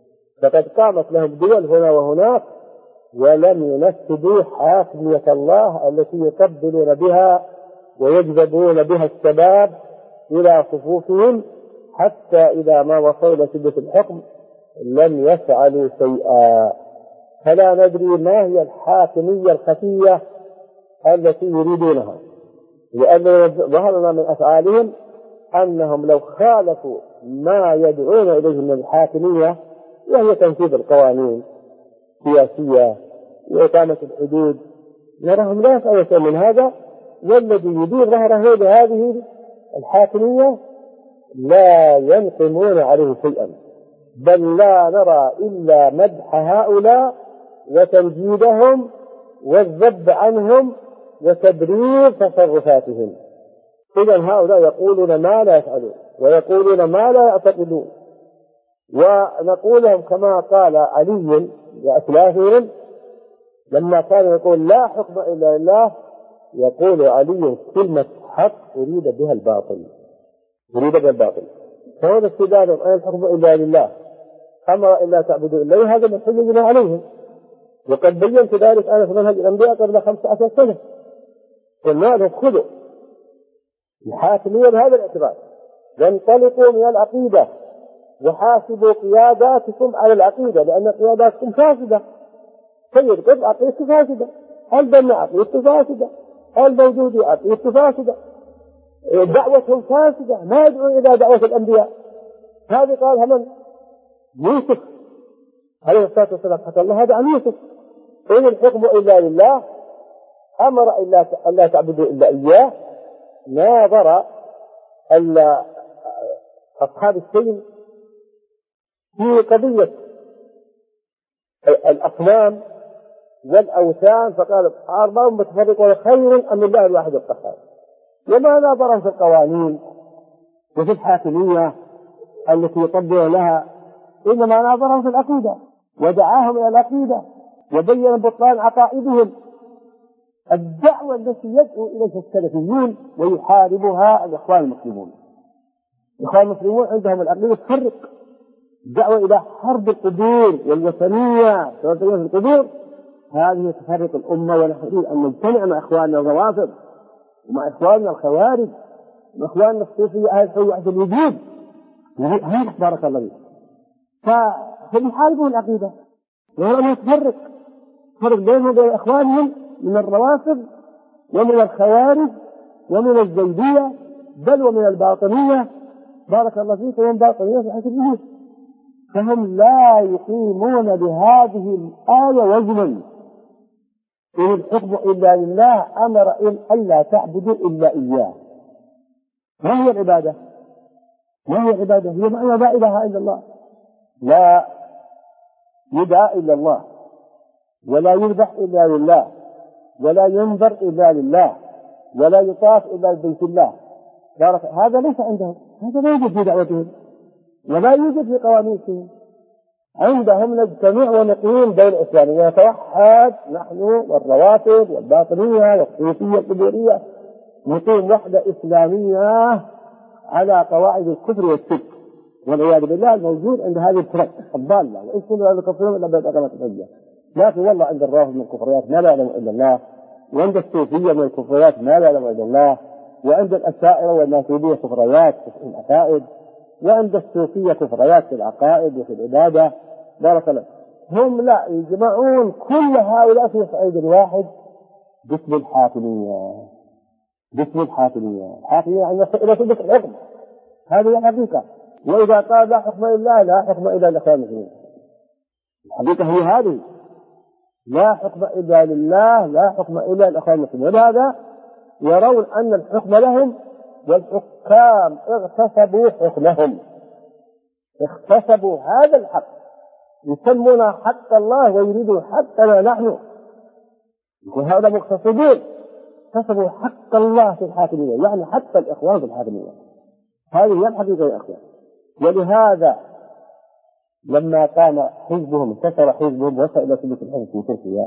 لقد قامت لهم دول هنا وهناك ولم ينفذوا حاكمية الله التي يقبلون بها ويجذبون بها الشباب إلى صفوفهم، حتى إذا ما وصلوا شدة الحكم لم يفعلوا شيئا. فلا ندري ما هي الحاكمية الخفية التي يريدونها، لأن ظهر لنا من أفعالهم أنهم لو خالفوا ما يدعون إليه من الحاكمية، وهي تنفيذ القوانين السياسية وإقامة الحدود، نراهم لا يفعلون شيئا من هذا. والذي يدير ظهره بهذه الحاكمية لا ينقمون عليه شيئا، بل لا نرى إلا مدح هؤلاء وتمجيدهم والذب عنهم وتبرير تصرفاتهم. إذن هؤلاء يقولون ما لا يفعلون ويقولون ما لا يعتقدون، ونقول لهم كما قال علي وأسلافهم لما كان يقول لا حكم إلا لله، يقول علي كلمة حق أريد بها الباطل، أريد بها الباطل. فهو استدلال أن الحكم إلا لله أمر إلا تعبدوا إلا، هذا من حججنا عليهم. وقد بينت ذلك أنا في منهج الأنبياء قبل 15 سنة، قلنا لهم خذوا الحاكمية بهذا الاعتبار، وانطلقوا من العقيدة وحاسبوا قياداتكم على العقيدة، لأن قياداتكم فاسدة. سيد قطب عقيدته فاسدة، البنا عقيدته فاسدة، الموجودي عقيدته فاسدة، دعوتهم فاسدة، ما يدعون إلى دعوة الأنبياء. هذه قالها من؟ يوسف عليه الصلاة والسلام، حتى الله هذا عن يوسف: إن الحكم إلا لله أمر ألا تعبدوا إلا إياه. ناظر أصحاب السجن في قضية الأصنام والأوثان، فقال أرباب متفرقون خير أم الله الواحد القهار. وما ناظرهم في القوانين وفي الحاكمية التي يطبقون لها، إنما ناظرهم في العقيدة ودعاهم إلى العقيدة وبين بطلان عقائدهم، الدعوة التي يدعو إليها السلفيون ويحاربها الإخوان المسلمون. الإخوان المسلمون عندهم العقيدة تفرق، دعوة إلى حرب القبور والوثنية في القبور، هذه تفرق الأمة. ونحن نريد أن نجتمع مع إخواننا الروافض ومع إخواننا الخوارج ومع إخواننا الصوفية أهل الحي وحدة الوجود. هذا بارك الله فيك. فبيحاربوا العقيدة وهم تفرق بينهم وبين إخوانهم من الروافض ومن الخوارج ومن الزيدية بل ومن الباطنية، بارك الله فيك، ومن باطنية في حسب الوجود. فهم لا يقيمون بهذه الآية وزنا: إن الحكم إلا لله أمر ألا تعبدوا إلا إياه. ما هي العبادة؟ ما هي العبادة؟ هي معنى لا إله إلا الله، لا يدعى إلا الله، ولا يذبح إلا لله، ولا ينذر إلا لله، ولا يطاف إلا ببيت الله. هذا ليس عندهم، هذا لا يوجد في دعوتهم ولا يوجد في قوانينهم. عندهم نجتمع ونقيم دولة إسلامية، نتوحد نحن والروافض والباطنية والصوفية القبورية، نقيم وحدة إسلامية على قواعد الكفر والشرك والعياذ بالله الموجود عند هذه الفرق الضالة. وإن كنا لا نكفرهم إلا بإقامة الحجة. لكن والله عند الروافض من الكفريات ما لا يعلم إلا الله، وعند الصوفية من الكفريات ما لا يعلم إلا الله، وعند الأشاعرة والماتريدية كفريات في العقائد، وعند الصوفية كفريات في العقائد وفي العبادة. بارك الله. هم لا يجمعون كل هؤلاء في صعيد واحد باسم الحاكمية. باسم الحاكمية، الحاكمية أن إلى ثبت الحكم، هذه الحقيقة. وإذا قال لا حكم إلا لا حكم إلا لإخوان المسلمين، الحقيقة هي هذه: لا حكم إلا لله، لا حكم إلا لإخوان المسلمين. ولهذا يرون أن الحكم لهم، والحكام اغتصبوا حكمهم، اغتصبوا هذا الحق، يسمون حق الله ويريدون حقنا نحن، وهذا مغتصبون، اغتصبوا حق الله في الحاكمية، يعني حتى الإخوان في الحاكمية. هذه هي الحقيقة يا أخوان. ولهذا لما قام حزبهم، انتصر حزبهم، وصل إلى ثبوت الحكم في تركيا،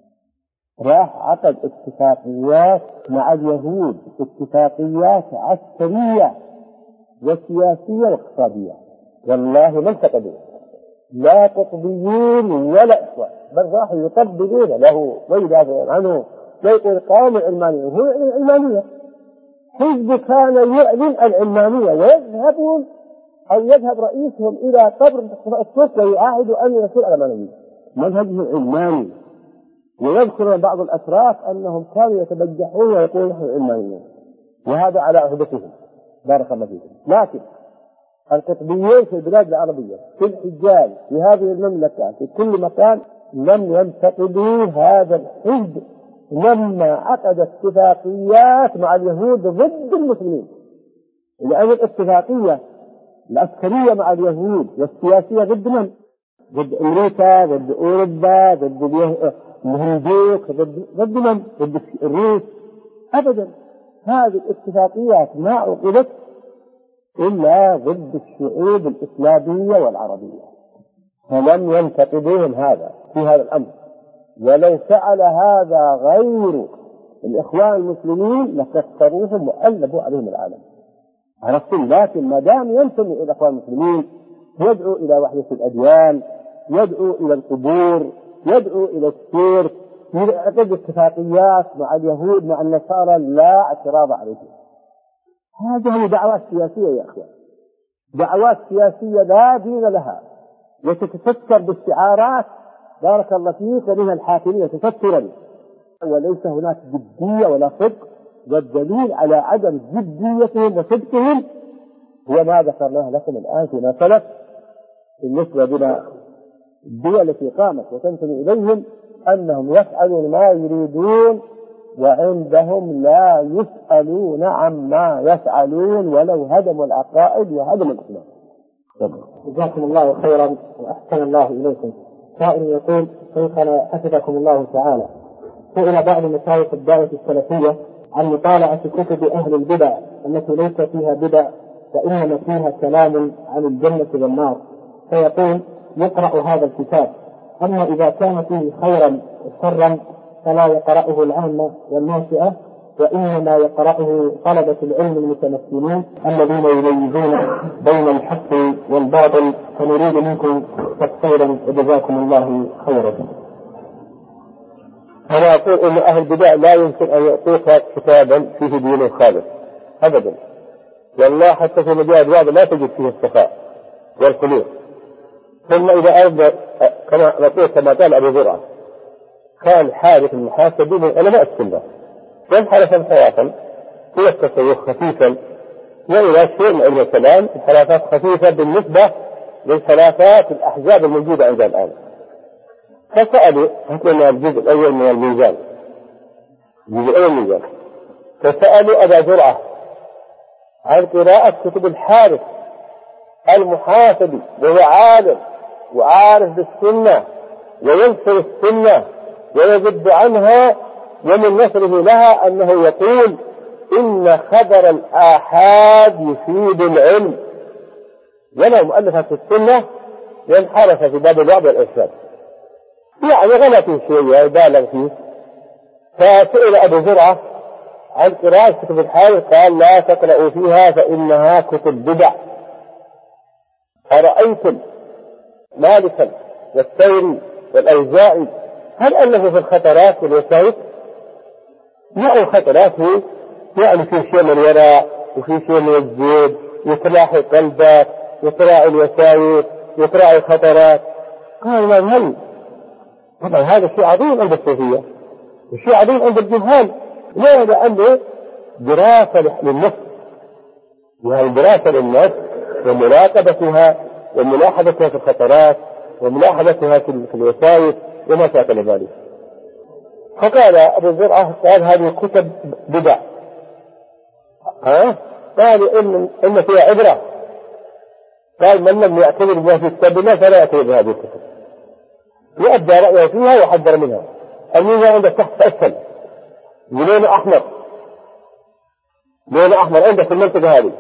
راح عقد اتفاقيات مع اليهود، اتفاقيات عسكرية وسياسية واقتصادية، والله ما انتقدوا، لا قطبيين ولا إخوان، بل راحوا يطبقون له ويدافعون عنه ويقول قام العلمانية وهو العلمانية. حزب كان يعلن العلمانية ويذهبون أو يذهب رئيسهم إلى قبر الترك ويعاهد أن يكون علمانيين، منهجه علماني. ويذكر بعض الأتراك أنهم كانوا يتبجحون ويقولون نحن علمانيين، وهذا على عهدتهم بارك الله فيكم. لكن القطبيين في البلاد العربية في الحجاز في هذه المملكة في كل مكان لم ينتقدوا هذا الحزب لما عقد اتفاقيات مع اليهود ضد المسلمين، لأن الاتفاقية العسكرية مع اليهود والسياسية ضد من؟ ضد أمريكا، ضد أوروبا، ضد الهندوك، ضد من؟ ضد الروس. أبدا، هذه الاتفاقيات ما عقدت إلا ضد الشعوب الإسلامية والعربية، فلم ينتقدوهم هذا في هذا الأمر. ولو فعل هذا غير الإخوان المسلمين لكفروهم وألبوا عليهم العالم. عرفتم؟ لكن ما دام ينتمي إلى الإخوان المسلمين يدعو إلى وحدة الأديان، يدعو إلى القبور، يدعو إلى الشرك، يعقد اتفاقيات مع اليهود مع النصارى لا اعتراض عليهم. هذه دعوات سياسية يا أخوان، دعوات سياسية لا دين لها، وتتفكر بالشعارات بارك الله فيك منها الحاكمية تفكرا، وليس هناك جدية ولا صدق. والدليل على عدم جديتهم وصدقهم هو ما ذكرناه لكم الآن فيما سلف بالنسبة إلى الدول التي قامت وتنتمي إليهم أنهم يفعلون ما يريدون وعندهم لا يسألون عما يفعلون ولو هدموا العقائد وهدموا الإسلام. جزاكم الله خيرا وأحسن الله إليكم. سائل يقول: شيخنا حفظكم الله تعالى، سئل بعض مشايخ الدعوة السلفية عن مطالعة كتب أهل البدع التي ليس فيها بدع فإنما فيها كلام عن الجنة والنار، فيقول: يقرأ هذا الكتاب، أما إذا كان فيه خيرا وشرا فلا يقرأه العامة والناشئة، وإنما يقرأه طلبة العلم المتمكنين الذين يميزون بين الحق والباطل، فنريد منكم تفسيرا وجزاكم الله خيرا. أنا أقول إن أهل البدع لا يمكن أن يعطوك كتابا فيه دين خالص أبدا، والله حتى في مجال الرياضة لا تجد فيه الصفاء والخلود. ثم إذا أردت كما نقول كما قال أبو زرعة كان حارث المحاسبين من علماء السنة، ينحرف انحرافا إلى التصوف خفيفا وإلى شيء من علم الكلام انحرافات خفيفة بالنسبة للخلافات الأحزاب الموجودة عندنا الآن. فسألوا حكمنا الجزء الأول من الميزان، فسألوا أبا زرعة عن قراءة كتب الحارث المحاسبي وهو عالم وعارف بالسنة وينصر السنة ويضد عنها، ومن نصره لها أنه يقول إن خبر الآحاد يفيد العلم، ولا مؤلفة في السنة ينحرف في باب الوعد والإرشاد، يعني غلط شوية يبالغ فيه. فسئل أبو زرعة عن قراءة كتب الحارث قال: لا تقرأوا فيها فإنها كتب بدع. أرأيتم مالكا والثوري والأوزاعي هل ألفوا في الخطرات والوسائط؟ لا، الخطرات يعني في شيء من الوراء وفي شيء من الزيد، يتلاحي قلبك، يتراعي الوسائط، يتراعي الخطرات. قال: لا، هل طبعا هذا شيء عظيم عند الصوفية وشيء عظيم عند الجهال. لا، لأنه دراسة للنفس، وهي دراسة للنفس ومراقبتها وملاحظتها في الخطرات وملاحظتها في الوسائط وما شاكل ذلك. فقال أبو زرعة قال: هذه كتب بدع. قالوا إن فيها عبرة. قال: من لم يعتبر بما في كتابنا فلا يعتبر بهذه الكتب، وأبدى رأيه فيها وحذر منها. الميزان عندك تحت أسفل ولونه أحمر، لونه أحمر عندك في المنطقة هذه.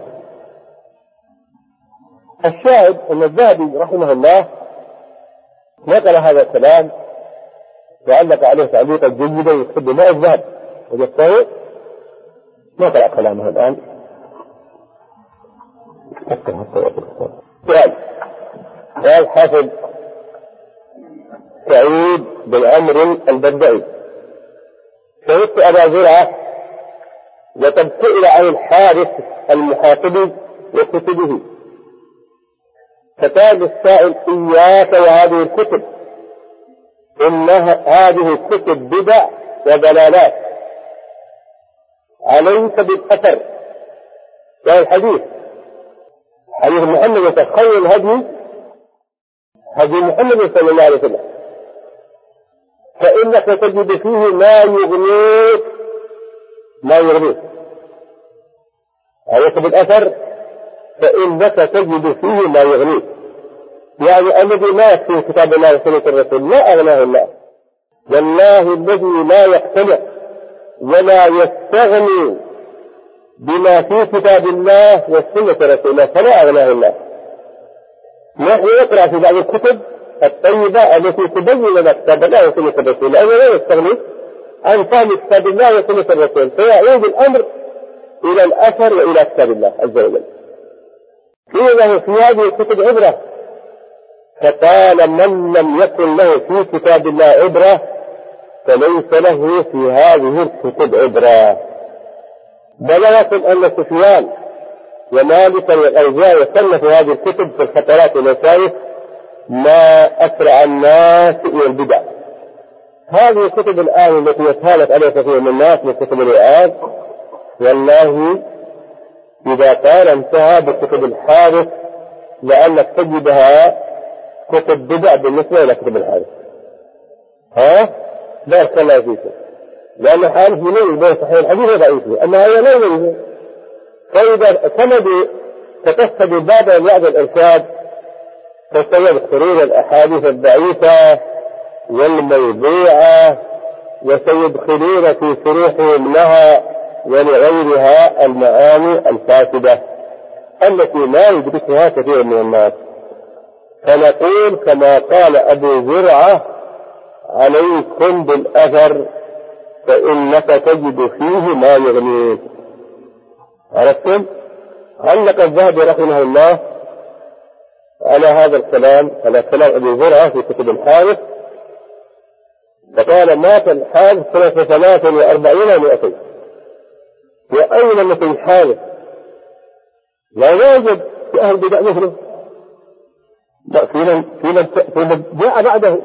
الشاهد أن الذهبي رحمه الله نقل هذا الكلام وعلق عليه تعليقا جيدا يحب ماء الذهب ويستوي. نقرأ كلامه الآن. قال حافظ بن عمرو البدائي. شهدت أبا زرعة وقد سئل عن الحارث المحاسبي وكتبه، فقال السائل: إياك وهذه الكتب، إنها هذه الكتب بدع وضلالات، عليك بالأثر والحديث. حديث محمد خير الهدي هدي محمد صلى الله عليه وسلم، فإنك تجد فيه ما يغنيك عليك بالأثر، فإنك تجد فيه ما يغنيك. يعني الذي ما يكفي كتاب الله وسنة الرسول ما أغناه الله، والله الذي لا يقتنع ولا يستغني بما في كتاب الله وسنة رسوله فلا أغناه الله. نحن نقرأ في بعض الكتب الطيبة التي تبين لنا كتاب الله وسنة الرسول، لأنه لا يستغني عن فهم كتاب الله وسنة الرسول، فيعود الأمر إلى الأثر وإلى كتاب الله عز وجل. له في هذه الكتب عبرة، فقال: من لم يكن له في كتاب الله عبرة فليس له في هذه الكتب عبرة. بلغكم أن سفيان ومالك والأوزاعي صنفوا هذه الكتب في الخطرات والوسائل ما أسرع الناس إلى البدع. هذه الكتب الآن التي يتهالك عليها كثير من الناس من كتب الوعاظ، والله إذا كان انتهى بكتب الحارث لأنك تجدها كتب بدع بالنسبة إلى كتب الحارث. بارك الله فيكم، لأن الحارث يميز بين صحيح الحديث وضعيفه، أما هي لا يميز. فإذا سندوا تكسبوا باب بعض الإرشاد فسيذكرون الأحاديث الضعيفة والموضوعة، وسيدخلون في شروحهم لها ولغيرها المعاني الفاسدة التي لا يدركها كثير من الناس. فنقول كما قال أبو زرعة: عليكم بالأثر فإنك تجد فيه ما يغنيك. عرفتم؟ علق الذهبي رحمه الله على هذا الكلام، على كلام أبي زرعة في كتب الحارث، فقال: مات الحارث سنة 43 و200. وأين مثل الحارث؟ لا يوجد في أهل البدع مثله، في من جاء بعده.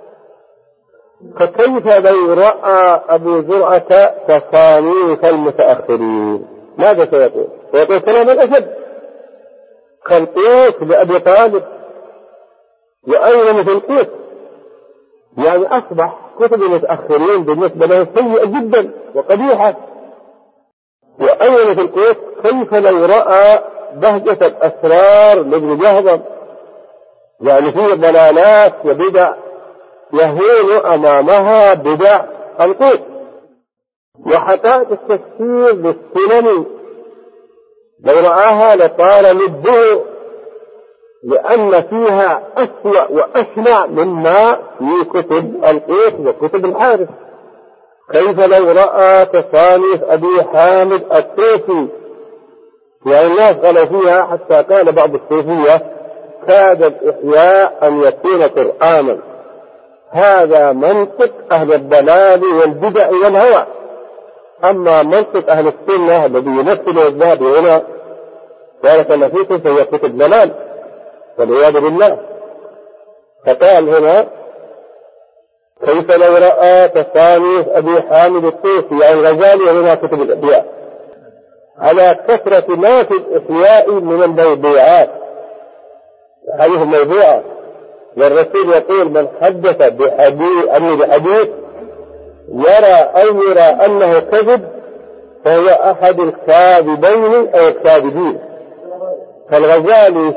فكيف لو رأى أبو زرعة تصانيف المتأخرين ماذا سيقول؟ سيقول كلام الأسد كالقيس لأبي طالب. وأين مثل القيس؟ يعني أصبح كتب المتأخرين بالنسبة له سيئة جدا وقبيحة. وأين مثل القيس؟ كيف لو رأى بهجة الأسرار لابن جهضم، يعني فيه ضلالات وبدع يهون أمامها بدع القيس. وحكاية التفسير للسنن لو رآها لطال لده، لأن فيها أسوأ وأشنع مما في كتب القيس وكتب الحارث. كيف لو رأى تصانيف أبي حامد الطوسي، يعني الناس غلوا فيها حتى كان بعض الصوفية كاد الإحياء أن يكون قرآنا. هذا منطق أهل الضلال والبدع والهوى. أما منطق أهل السنة الذي يمثل الذهب هنا بارك الله فيكم فهي كتب ضلال والعياذ بالله. فقال هنا: كيف لو رأى تصانيف أبي حامد الطوسي يعني الغزالي ومنها كتب الإحياء على كثرة ما في الإحياء من الموضوعات، هذه الموضوعة. والرسول يقول: من حدث بحديث يرى أنه كذب فهو أحد الكاذبين أو الكاذبين. فالغزالي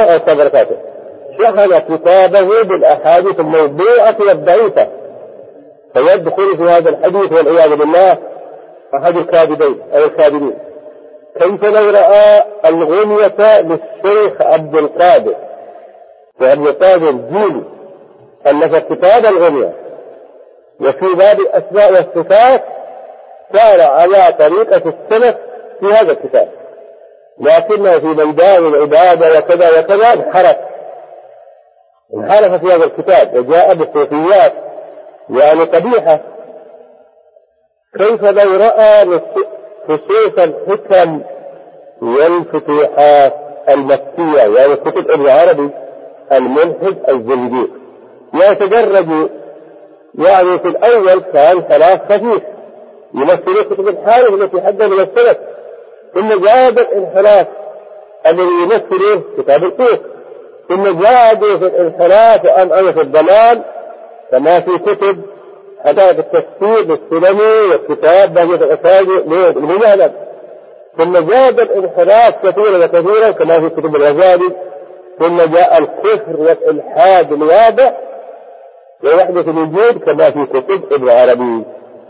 شحن كتابه بالأحاديث الموضوعة والضعيفة، فيدخل في هذا الحديث والعياذ بالله أحد الكاذبين أو الكاذبين. كيف لو رأى الغنية للشيخ عبد القادر وعبد القادر الجيلي ألف كتاب الغنية، وفي باب الأسماء والصفات سار على طريقة السلف في هذا الكتاب، لكنه في ميدان العبادة وكذا وكذا انحرف في هذا الكتاب وجاء بالصوفيات يعني قبيحة. كيف لو رأى خصوص الحكم والفتوحات المكية، يعني كتب ابن عربي الملحد الزنديق، يتدرج. يعني في الأول كان خلاف خفيف يمثل كتب الحارث التي حدها من السلف، ثم زاد الانحراف الذي يمثله كتاب القوس، ثم زادوا في الانحراف وأنعموا في الضلال كما في كتب حدائق التفسير للسلمي وكتاب بهجة الأساجي للمهلب، ثم زاد الانحراف كثيرا وكثيرا كما في كتب الغزالي، ثم جاء الكفر والإلحاد الواضح ووحدة الوجود كما في كتب ابن عربي.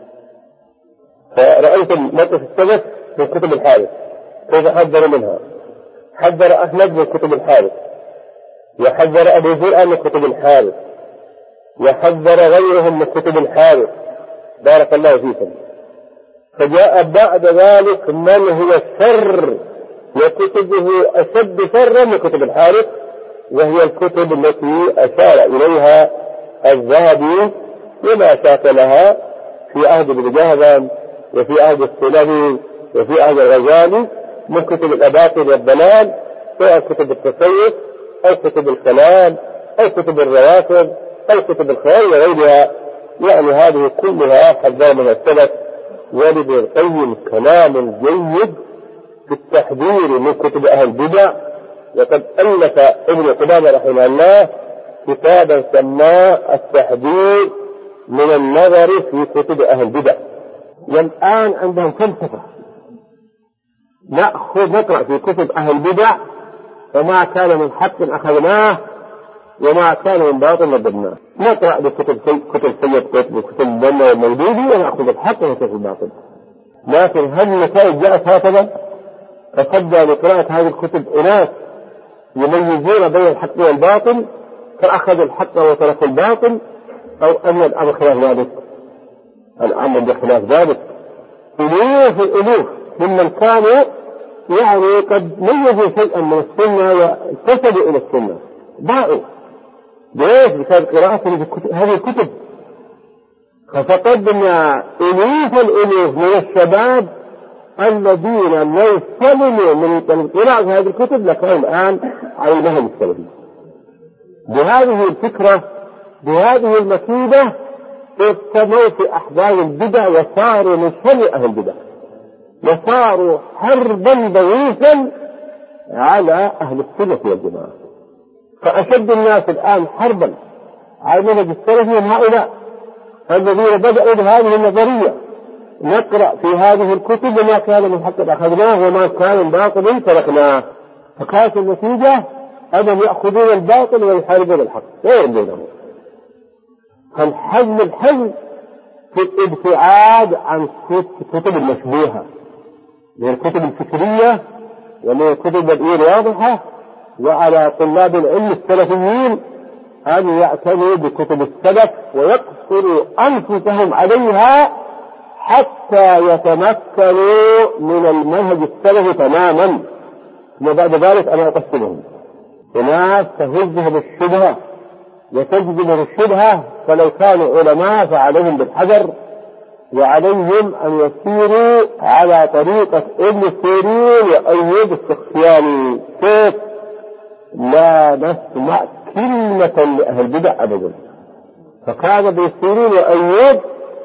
فرأيتم موقف السلف من كتب الحارث كيف حذر منها. حذر أحمد من كتب الحارث، وحذر أبو زرع من كتب الحارث، وحذر غيرهم من كتب الحارث، بارك الله فيكم. فجاء بعد ذلك من هو شر وكتبه أشد شرا من كتب الحارث، وهي الكتب التي أشار إليها الذهبي وما شاكلها في عهد ابن جهضم وفي عهد السلمي وفي عهد الغزالي من كتب الأباطل والضلال، سواء كتب التصوف أو كتب الكلام أو كتب الروافض أو كتب الخيال وغيرها. يعني هذه كلها حذر من السلف. ولابن القيم كلام جيد في التحذير من كتب أهل البدع، وقد ألف ابن قدامة رحمه الله كتابا سماه التحذير من النظر في كتب أهل البدع. والآن عندهم فلسفة، نقرأ في كتب أهل البدع وما كان من حق أخذناه وما كان من باطل رددناه. نقرأ بكتب سيد قطب وكتب بنا والمودودي ونأخذ الحق ونترك الباطل. لكن هل النتائج جاءت هكذا؟ فصدى لقراءة هذه الكتب أناس يميزون بين الحق والباطل فأخذوا الحق وتركوا الباطل، أو أن الأمر خلاف ذلك؟ الأمر بخلاف ذلك. ألوف ممن كانوا يعني قد ميزوا شيئا من السنة وانتسبوا إلى السنة باعوا ليش؟ بسبب قراءة هذه الكتب. ففقدنا الألوف من الشباب الذين لو سلموا من قراءة هذه الكتب لكانوا الآن على المنهج السلفي. بهذه الفكرة بهذه المكيدة ارتموا في أحزاب البدع وصاروا من شر أهل البدع، وصاروا حربا ضعيفا على أهل السنة والجماعة. فأشد الناس الآن حربا على المنهج السلفي من هؤلاء الذين بدأوا بهذه النظرية. نقرأ في هذه الكتب وما كان من حق أخذناه وما كان من باطل تركناه. فكانت النتيجة أنهم يأخذون الباطل ويحاربون الحق ويردونه. فالحزم في الابتعاد عن الكتب المشبوهة من الكتب الفكرية ومن الكتب البدئية الواضحة، وعلى طلاب العلم السلفيين أن يعتنوا بكتب السلف ويقصروا أنفسهم عليها حتى يتمكنوا من المنهج السلفي تماما. وبعد ذلك أنا أقسمهم. هناك تهزهم الشبهة وتجذبهم الشبهة، فلو كانوا علماء فعليهم بالحذر، وعليهم أن يسيروا على طريقة ابن سيرين وأيوب السختياني. كيف؟ لا نسمع كلمة لأهل البدع أبدا. فكان ابن سيرين وأيوب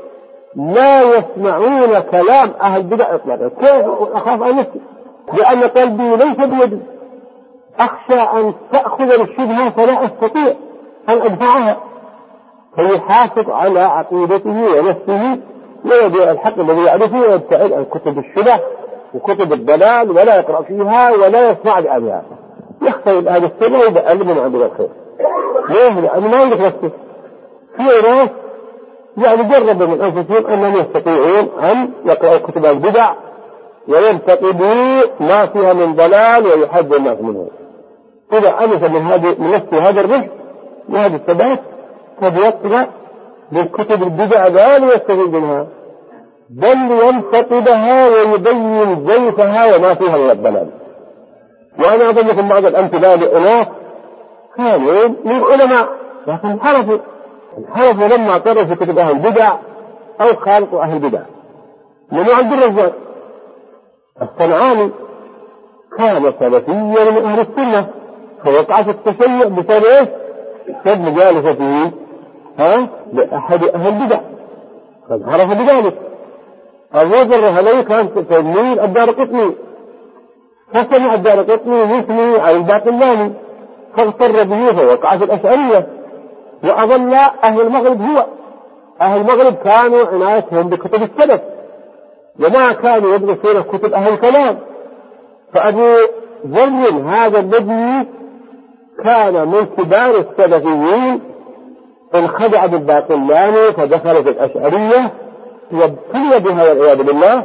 لا يسمعون كلام أهل البدع إطلاقا. كيف؟ أخاف أن نفسي لأن قلبي ليس بيدي، أخشى أن تأخذ الشبهة فلا أستطيع أن أدفعها. فيحافظ على عقيدته ونفسه ويبيع الحق الذي يعرفه ويبتعد عن كتب الشبه وكتب الضلال ولا يقرأ فيها ولا يسمع بأبيها. يختار هذا السنة ويبقلب من عند الخير. ليه؟ لأنه ما يملك نفسه. في ناس يعني جربوا من أنفسهم أنهم يستطيعون أن يقرأوا كتب البدع وينتقدوا ما فيها من ضلال ويحذر الناس منه. إذا أنس من نفسه هذا الرشد وهذا الثبات فليقرأ من كتب البدع لا ليستفيد منها، بل ينتقدها ويبين زيفها وما فيها من الضلال. وأنا أضل لكم بعض الأمثلة لأناس كانوا من علماء لكن انحرفوا انحرفوا لما اعترفوا في كتب أهل البدع أو خالطوا أهل البدع. من عبد الرزاق الصنعاني كان سلفيا من أهل السنة، فوقع في التشيع بسبب ايش؟ بسبب مجالسته لأحد أهل البدع فانحرف بذلك. أبو ذر الهلوي كان تلميذ الدارقطني، فسمع الدارقطني يثني على الباقلاني فاغتر به فوقع في الأشعرية وأظل أهل المغرب أهل المغرب كانوا عنايتهم بكتب السلف وما كانوا يدرسون كتب أهل الكلام. فأبو ذر هذا الذي كان من كبار السلفيين انخدع بالباقلاني فدخل في الأشعرية وابتلي بها والعياذ بالله،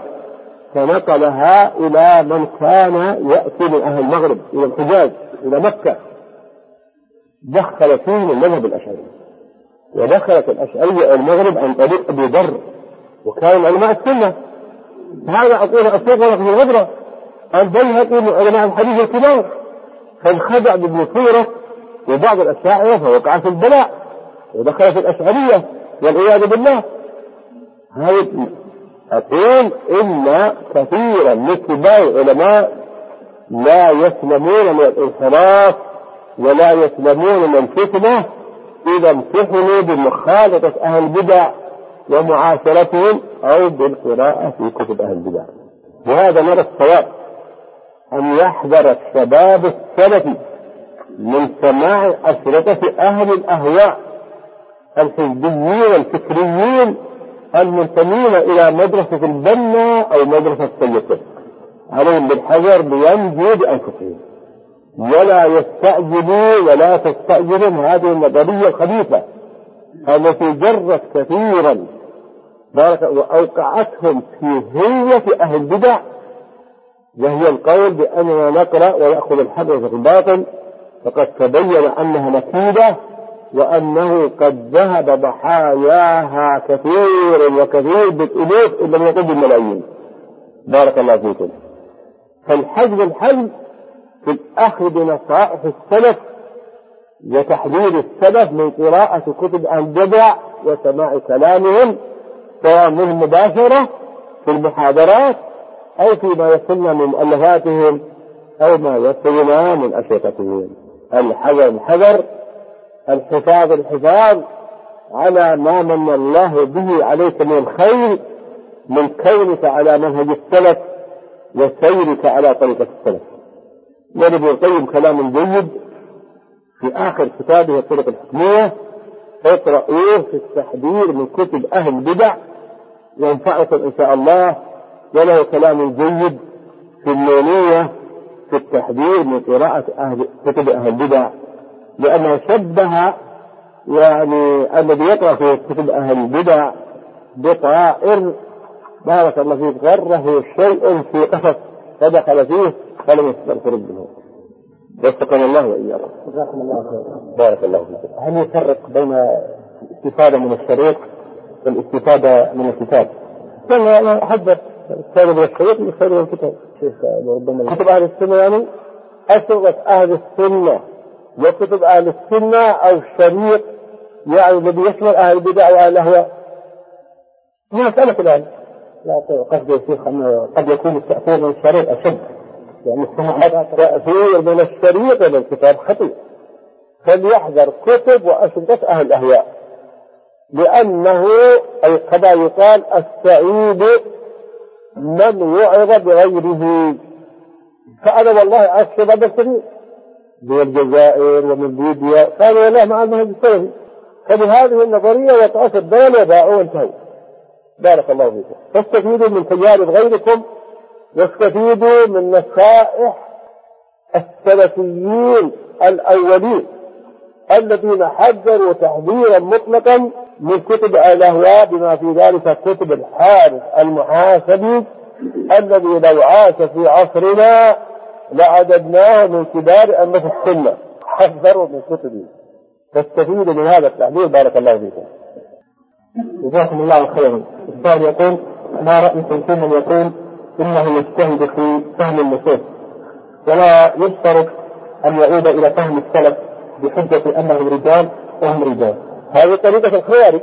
فنقلها إلى من كان يأتي من أهل المغرب إلى الحجاز إلى مكة، دخل فيه من مذهب الأشعرية. ودخلت الأشعرية المغرب عن طريق أبي ذر وكان علماء السنة. هذا أقول أصدق في الغبرة البيهقي من علماء الحديث الكبار، فانخدع بابن سورة وبعض الأشاعرة فوقع في البلاء ودخل في الأشعرية والعياذ بالله. هذه أقول إن كثيرا من كبار العلماء لا يسلمون من الانحراف ولا يسلمون من الفتنة إذا امتحنوا بمخالطة أهل البدع ومعاشرتهم أو بالقراءة في كتب أهل البدع. وهذا نرى الصواب أن يحذر الشباب السلفي من سماع أشرطة أهل الأهواء الحزبيين الفكريين المنتمين إلى مدرسة البنا أو مدرسة السلفية. عليهم بالحذر لينجوا بأنفسهم ولا يستعجلوا ولا تستعجلهم هذه النظرية الخبيثة التي جرت كثيرا وأوقعتهم في هوة أهل البدع، وهي القول بأننا نقرأ ونأخذ الحق في الباطل، فقد تبين أنها مكيدة وأنه قد ذهب ضحاياها كثير وكثير بالألوف إن لم يكن بالملايين. بارك الله فيكم. فالحجم الحل في الأخذ بنصائح السلف وتحذير السلف من قراءة كتب أهل البدع وسماع كلامهم سواء منهم مباشرة في المحاضرات أو فيما يصلنا من مؤلفاتهم أو ما يصلنا من أشرطتهم. الحذر الحفاظ على ما من الله به عليك من الخير من كونك على منهج السلف وسيرك على طريقة السلف. ابن القيم كلام جيد في آخر كتابه الطرق الحكمية، اقرأوه في التحذير من كتب أهل البدع ينفعكم إن شاء الله. وله كلام جيد في النونية في التحذير من قراءة كتب أهل البدع، لأنه شبه يعني الذي يقرأ في كتب أهل البدع بطائر بارك الله فيه غره شيء في قفص فدخل فيه فلم يستغفر منه. وفقنا الله وإياكم. جزاكم الله خيرا. بارك الله فيك. هل يفرق بين الاستفادة من الشريط والاستفادة من الكتاب؟ أنا أحدث الاستفادة من الشريط والاستفادة من الكتاب. كتب أهل السنة يعني أشرطة أهل السنة وكتب أهل السنة أو الشريط يعني الذي يشمل أهل البدع وأهل الأهواء. مسألة الآن لا قصدي يا شيخ أنه قد يكون التأثير من الشريط أشد، يعني التأثير من الشريط ومن الكتاب خطير. فليحذر كتب وأشرطة أهل الأهواء، لأنه كما يقال السعيد من وعظ بغيره. فأنا والله أشهد بالكثير من الجزائر ومن ليبيا قالوا لا مع المنهج السلفي، فبهذه النظرية وقعت الدولة وباعوا وانتهوا. بارك الله فيكم. فاستفيدوا من تجارب غيركم واستفيدوا من نصائح السلفيين الأولين الذين حذروا تحذيرا مطلقا من كتب الأهواء بما في ذلك كتب الحارث المحاسبي الذي لو عاش في عصرنا لعددناه من كبار أئمة السنة. حذروا من كتبه، فاستفيدوا من هذا التحذير. بارك الله فيكم. جزاكم الله خيرا. السؤال يقول: ما رأيكم في من يقول إنه يجتهد في فهم النصوص ولا يشترط أن يعود إلى فهم السلف بحجة أنهم رجال وهم رجال؟ هذه طريقة الخوارج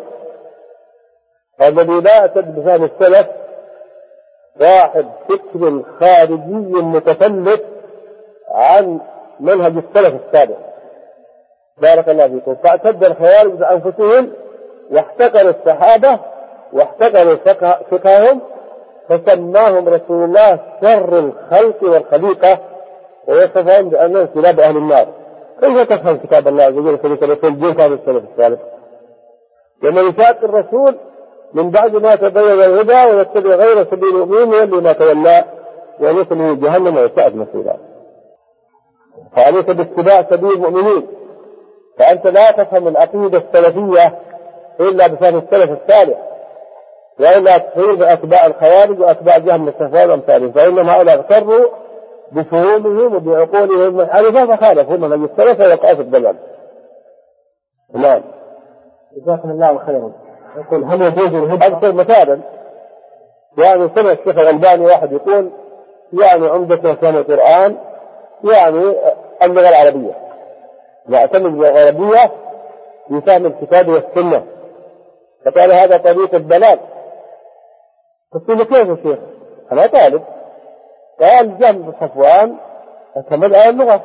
الذي لا أتد بفهم السلف، واحد فكر خارجي متفلت عن منهج السلف السابق بارك الله فيكم. فاعتد الخوارج بأنفسهم واحتقروا الصحابة واحتقروا فقههم، فسماهم رسول الله شر الخلق والخليقة ويصفهم بأنهم كلاب أهل النار. كيف تفهم كتاب الله عز وجل سنة الرسول دون كتاب السلف الصالح؟ ومن يشاق الرسول من بعد ما تبين الهدى ويتبع غير سبيل المؤمنين يولي ما تولى ونصله جهنم ويساءت مصيرا. فعليك باتباع سبيل المؤمنين، فأنت لا تفهم العقيدة السلفية إلا بفهم السلف الصالح، وإلا تصير بأتباع الخوارج وأتباع جهم الصفوان وأمثالهم، فإنهم هؤلاء اغتروا بفهومهم وبعقولهم المنحرفة فخالفوا منهج السلف ووقعوا في الضلال. نعم. جزاكم الله خيرا. يقول هل يجوز الهجرة؟ أذكر مثالا، يعني سمع الشيخ الألباني واحد يقول يعني عمدة كان القرآن يعني اللغة العربية، يعتمد اللغة العربية في فهم الكتاب والسنة، فقال هذا طريق الضلال. قلت له كيف يا شيخ؟ أنا طالب. قال جنب صفوان اعتمد على اللغة.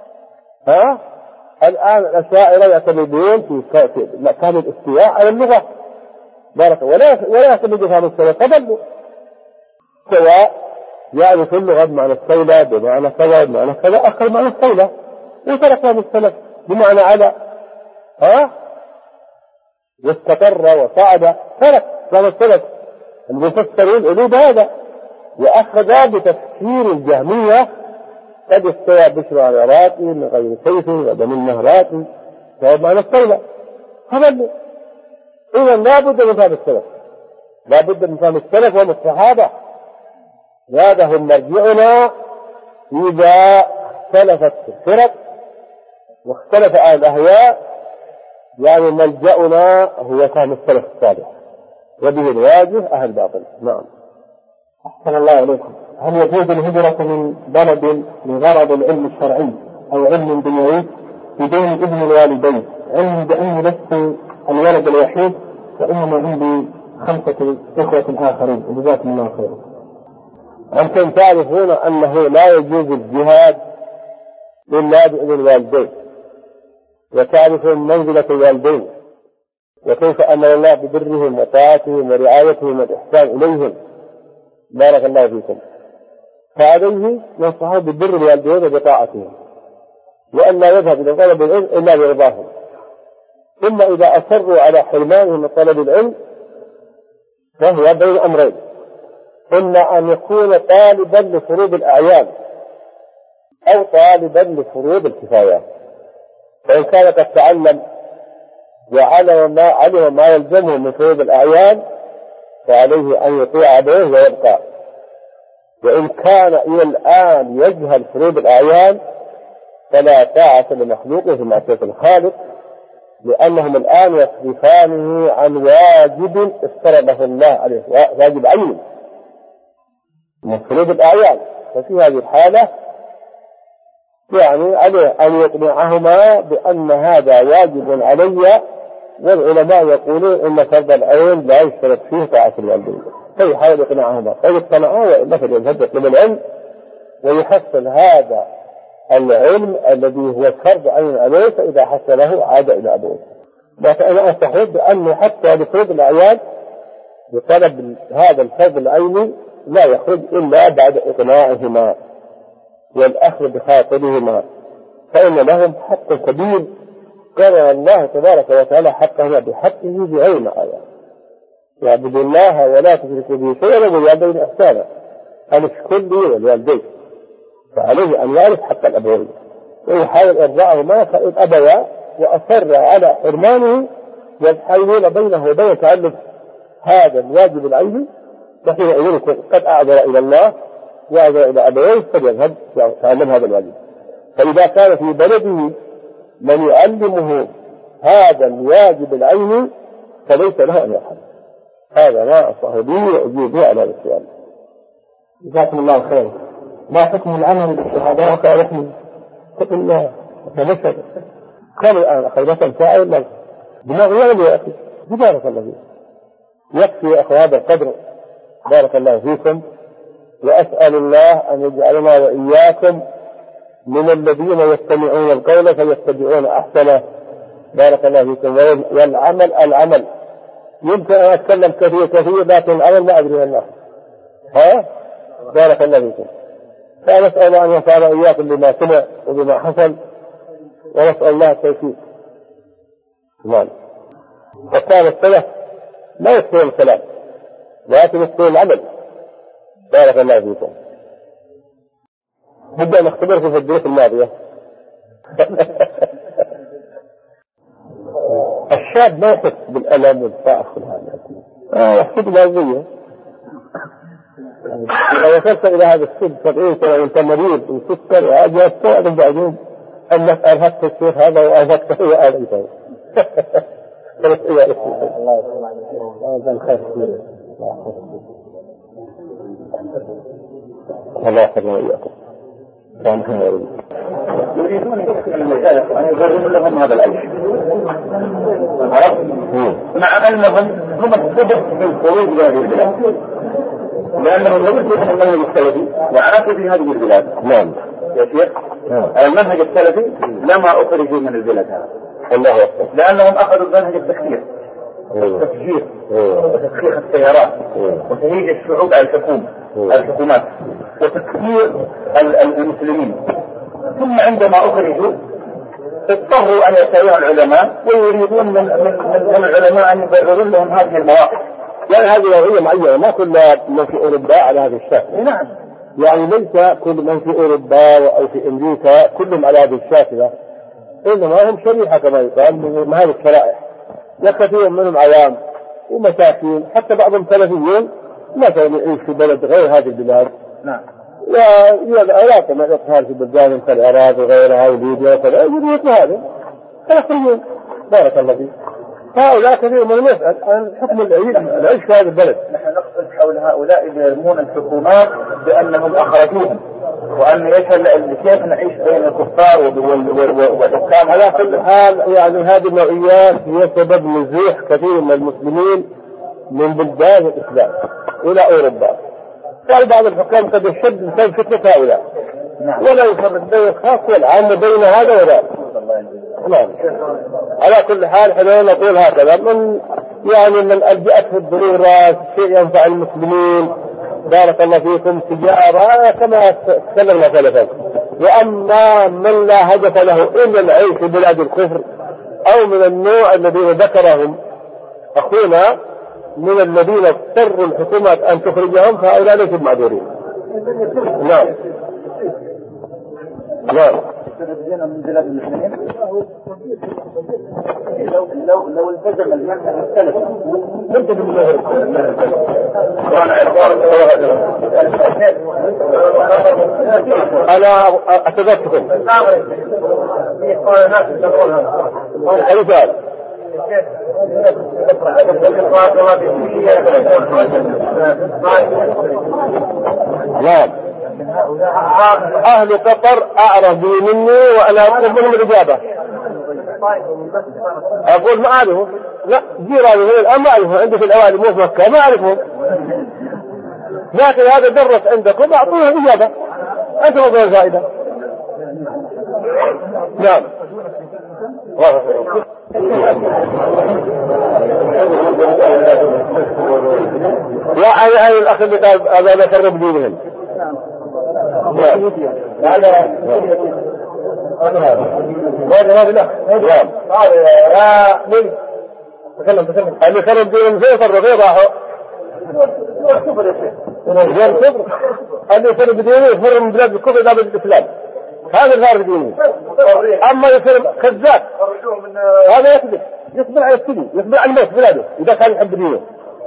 الآن الأشاعرة يعتمدون في مكان الاستواء على اللغة بارك، ولا يعتمدوا فهم السلف فضلوا، سواء يعني في اللغة بمعنى السيلة بمعنى كذا بمعنى كذا أخر معنى السيلة، وترك فهم السلف بمعنى على واستقر وصعد، ترك فهم السلف المفسرين علوب هذا، وأخذ بتفسير الجهمية قد استوى بشر على راتي من غير سيف ودم النهرات فهو معنى السيلة فضلوا. إذا لا بد من فهم السلف، لا بد من فهم السلف وهم الصحابة، هذا هم مرجعنا إذا اختلفت الفرق واختلف أهل الأهواء، يعني ملجأنا هو فهم السلف الصالح وبه نواجه أهل الباطل. نعم. أحسن الله إليكم. هل يجوز الهجرة من بلد لغرض العلم الشرعي أو علم دنيوي بدون إذن الوالدين، علم بأني لست الولد الوحيد وإنما عندي 5 إخوة آخرين؟ جزاكم الله خيرا. أنتم تعرفون أنه لا يجوز الجهاد إلا بإذن الوالدين، وتعرفون منزلة الوالدين وكيف أمر الله ببرهم وطاعتهم ورعايتهم والإحسان إليهم بارك الله فيكم. فعليه ينصحون ببر الوالدين وبطاعتهم، وأن لا يذهب إلى طلب العلم إلا برضاهم. ثم إذا أصروا على حرمانهم من طلب العلم فهو بين أمرين، إما أن يكون طالبا لفروض الأعيان أو طالبا لفروض الكفايات. فإن كان قد تعلم وعلم ما يلزمه من فروض الأعيان فعليه أن يطيع أبويه ويبقى. وإن كان إلى الآن يجهل فروض الأعيان فلا طاعة لمخلوقه في معصية الخالق، لأنهم الآن يصرفانه عن واجب افترضه الله عليه، واجب عيني من فروض الأعيان. ففي هذه الحالة يعني عليه أن يقنعهما بأن هذا واجب علي، والعلماء يقولون إن فرض العين لا يشترط فيه طاعة الوالدين، فيحاول يقنعهما، فإن اقتنعوا وإلا فليذهب يطلب العلم ويحصل هذا العلم الذي هو فرض عين عليه، فإذا حصله عاد إلى أبوه. لكن أنا أستحب بأنه حتى لفروض الأعيان بطلب هذا الفرض العيني لا يخرج إلا بعد إقناعهما والأخذ بخاطرهما، فإن لهم حق كبير قرر الله تبارك وتعالى حقه بحقه بغير معايا. يعبدوا الله ولا تشركوا به شيئا وبالوالدين إحسانا أن اشكر لي والوالدين، فعليه أن يعرف حق الأبوين ويحاول إرضاءهما، فإن أبوا وأصر على حرمانه يحاولون بينه وبين تعلم هذا الواجب العيني، فحينئذ يكون قد أعذر إلى الله وأعذر إلى أبويه فليذهب يتعلم هذا الواجب. فإذا كان في بلده من يعلمه هذا الواجب العيني فليس له أن يفعل. هذا ما أصح به وأجيب به على السؤال. جزاكم الله خير. ما حكم العمل بالشهادات؟ اتق الله تبشر كم الآن أخذت ساعة إلا دماغ يا أخي. بارك الله فيك. يكفي يا أخي هذا القدر. بارك الله فيكم، وأسأل الله أن يجعلنا وإياكم من الذين يستمعون القول فيتبعون أحسنه. بارك الله فيكم. والعمل يمكن أن أتكلم كثير لكن العمل ما أدري والله. بارك الله فيكم. فنسأل الله أن ينفعنا إياكم بما سمع وبما حصل، ونسأل الله التوفيق. نعم. وكان السلف لا يكفي الكلام لكن يكفي العمل. بارك الله فيكم. نبدأ نختبركم في الدروس الماضية. الشاب ما يحس بالألم والفائق يحسب الأذية. إذا وصلت إلى هذا السن 70 سنة وأنت مريض وسكر وعجز تقعد بعدين أنك أرهقت الشيخ هذا وأرهقته وأرهقته. الله يحفظنا وإياكم. يريدون أن يبرروا لهم هذا العيش، مع أنهم هم السبب في الخروج من هذه البلاد، لأنهم لم يكونوا من المنهج السلفي وعاشوا في هذه البلاد. نعم يا شيخ، المنهج السلفي لما أخرجوا من البلاد هذا، الله أكبر، لأنهم أخذوا منهج التفكير، التفجير وتسخير السيارات وتهيج الشعوب على الحكومات وتكفير المسلمين. ثم عندما أخرجوا اضطروا أن يتبعوا العلماء ويريدون من العلماء أن يبرروا لهم هذه المواقف. يعني هذه نوعية معينة، ما كل من في أوروبا على هذا الشكل. نعم، يعني ليس كل من في أوروبا أو في أمريكا كلهم على هذه الشاكلة، إنما هم شريحة كما يقال من هذه الشرائح، وكثير منهم عوام ومساكين، حتى بعضهم سلفيين مثلا يعيش في بلد غير هذه البلاد. نعم، ولا كما يقال في بلدان كالعراق وغيرها وليبيا وكذا، يريدون هذا فيخرجون. بارك الله فيك. هؤلاء كثير من يسأل عن حكم العيش في هذا البلد. نحن نقصد حول هؤلاء اللي يرمون الحكومات بأنهم أخرجوهم، وأن كيف نعيش بين الكفار والحكام. على كل حال يعني هذه النوعيات هي سبب نزوح كثير من المسلمين من بلدان الإسلام إلى أوروبا. قال بعض الحكام قد يشد بسبب فتنة هؤلاء، ولا يفرق بين الخاص والعام بين هذا وذاك. نعم. على كل حال حين نقول هكذا من ألجأته الضرورة شيء ينفع المسلمين، بارك الله فيكم، تجارة كما تكلمنا سلفا. وأما من لا هدف له إلا العيش في بلاد الكفر أو من النوع الذين ذكرهم أخونا من الذين اضطروا الحكومات أن تخرجهم، فهؤلاء ليسوا معذورين. نعم نعم. من بلاد المسلمين لو التزم المنهج السلفي يلتزم المغرب. أنا أتذكركم الرجال نعم. أهل قطر أعرف مني وأنا أطلب منهم الإجابة. أقول ما أعرفه، لا جيراني الآن ما أعرفه، عندي في الأوالي موت مكة ما أعرفهم، لكن هذا درس عندكم أعطوه الإجابة، أنت وضع الفائدة. نعم. وعلى أهل الأخ اللي قال هذا ذكر بدينهم. اللي خرج دينهم زي فرق غير راحوا اللي يفرق بدينه يفرق من بلاد الكفر إلى بلاد الإسلام، هذا الفارق دينه. أما يفرق كذاب هذا يكذب، يصبر على السجن، يصبر على الموت بلاده إذا كان يحب دينه.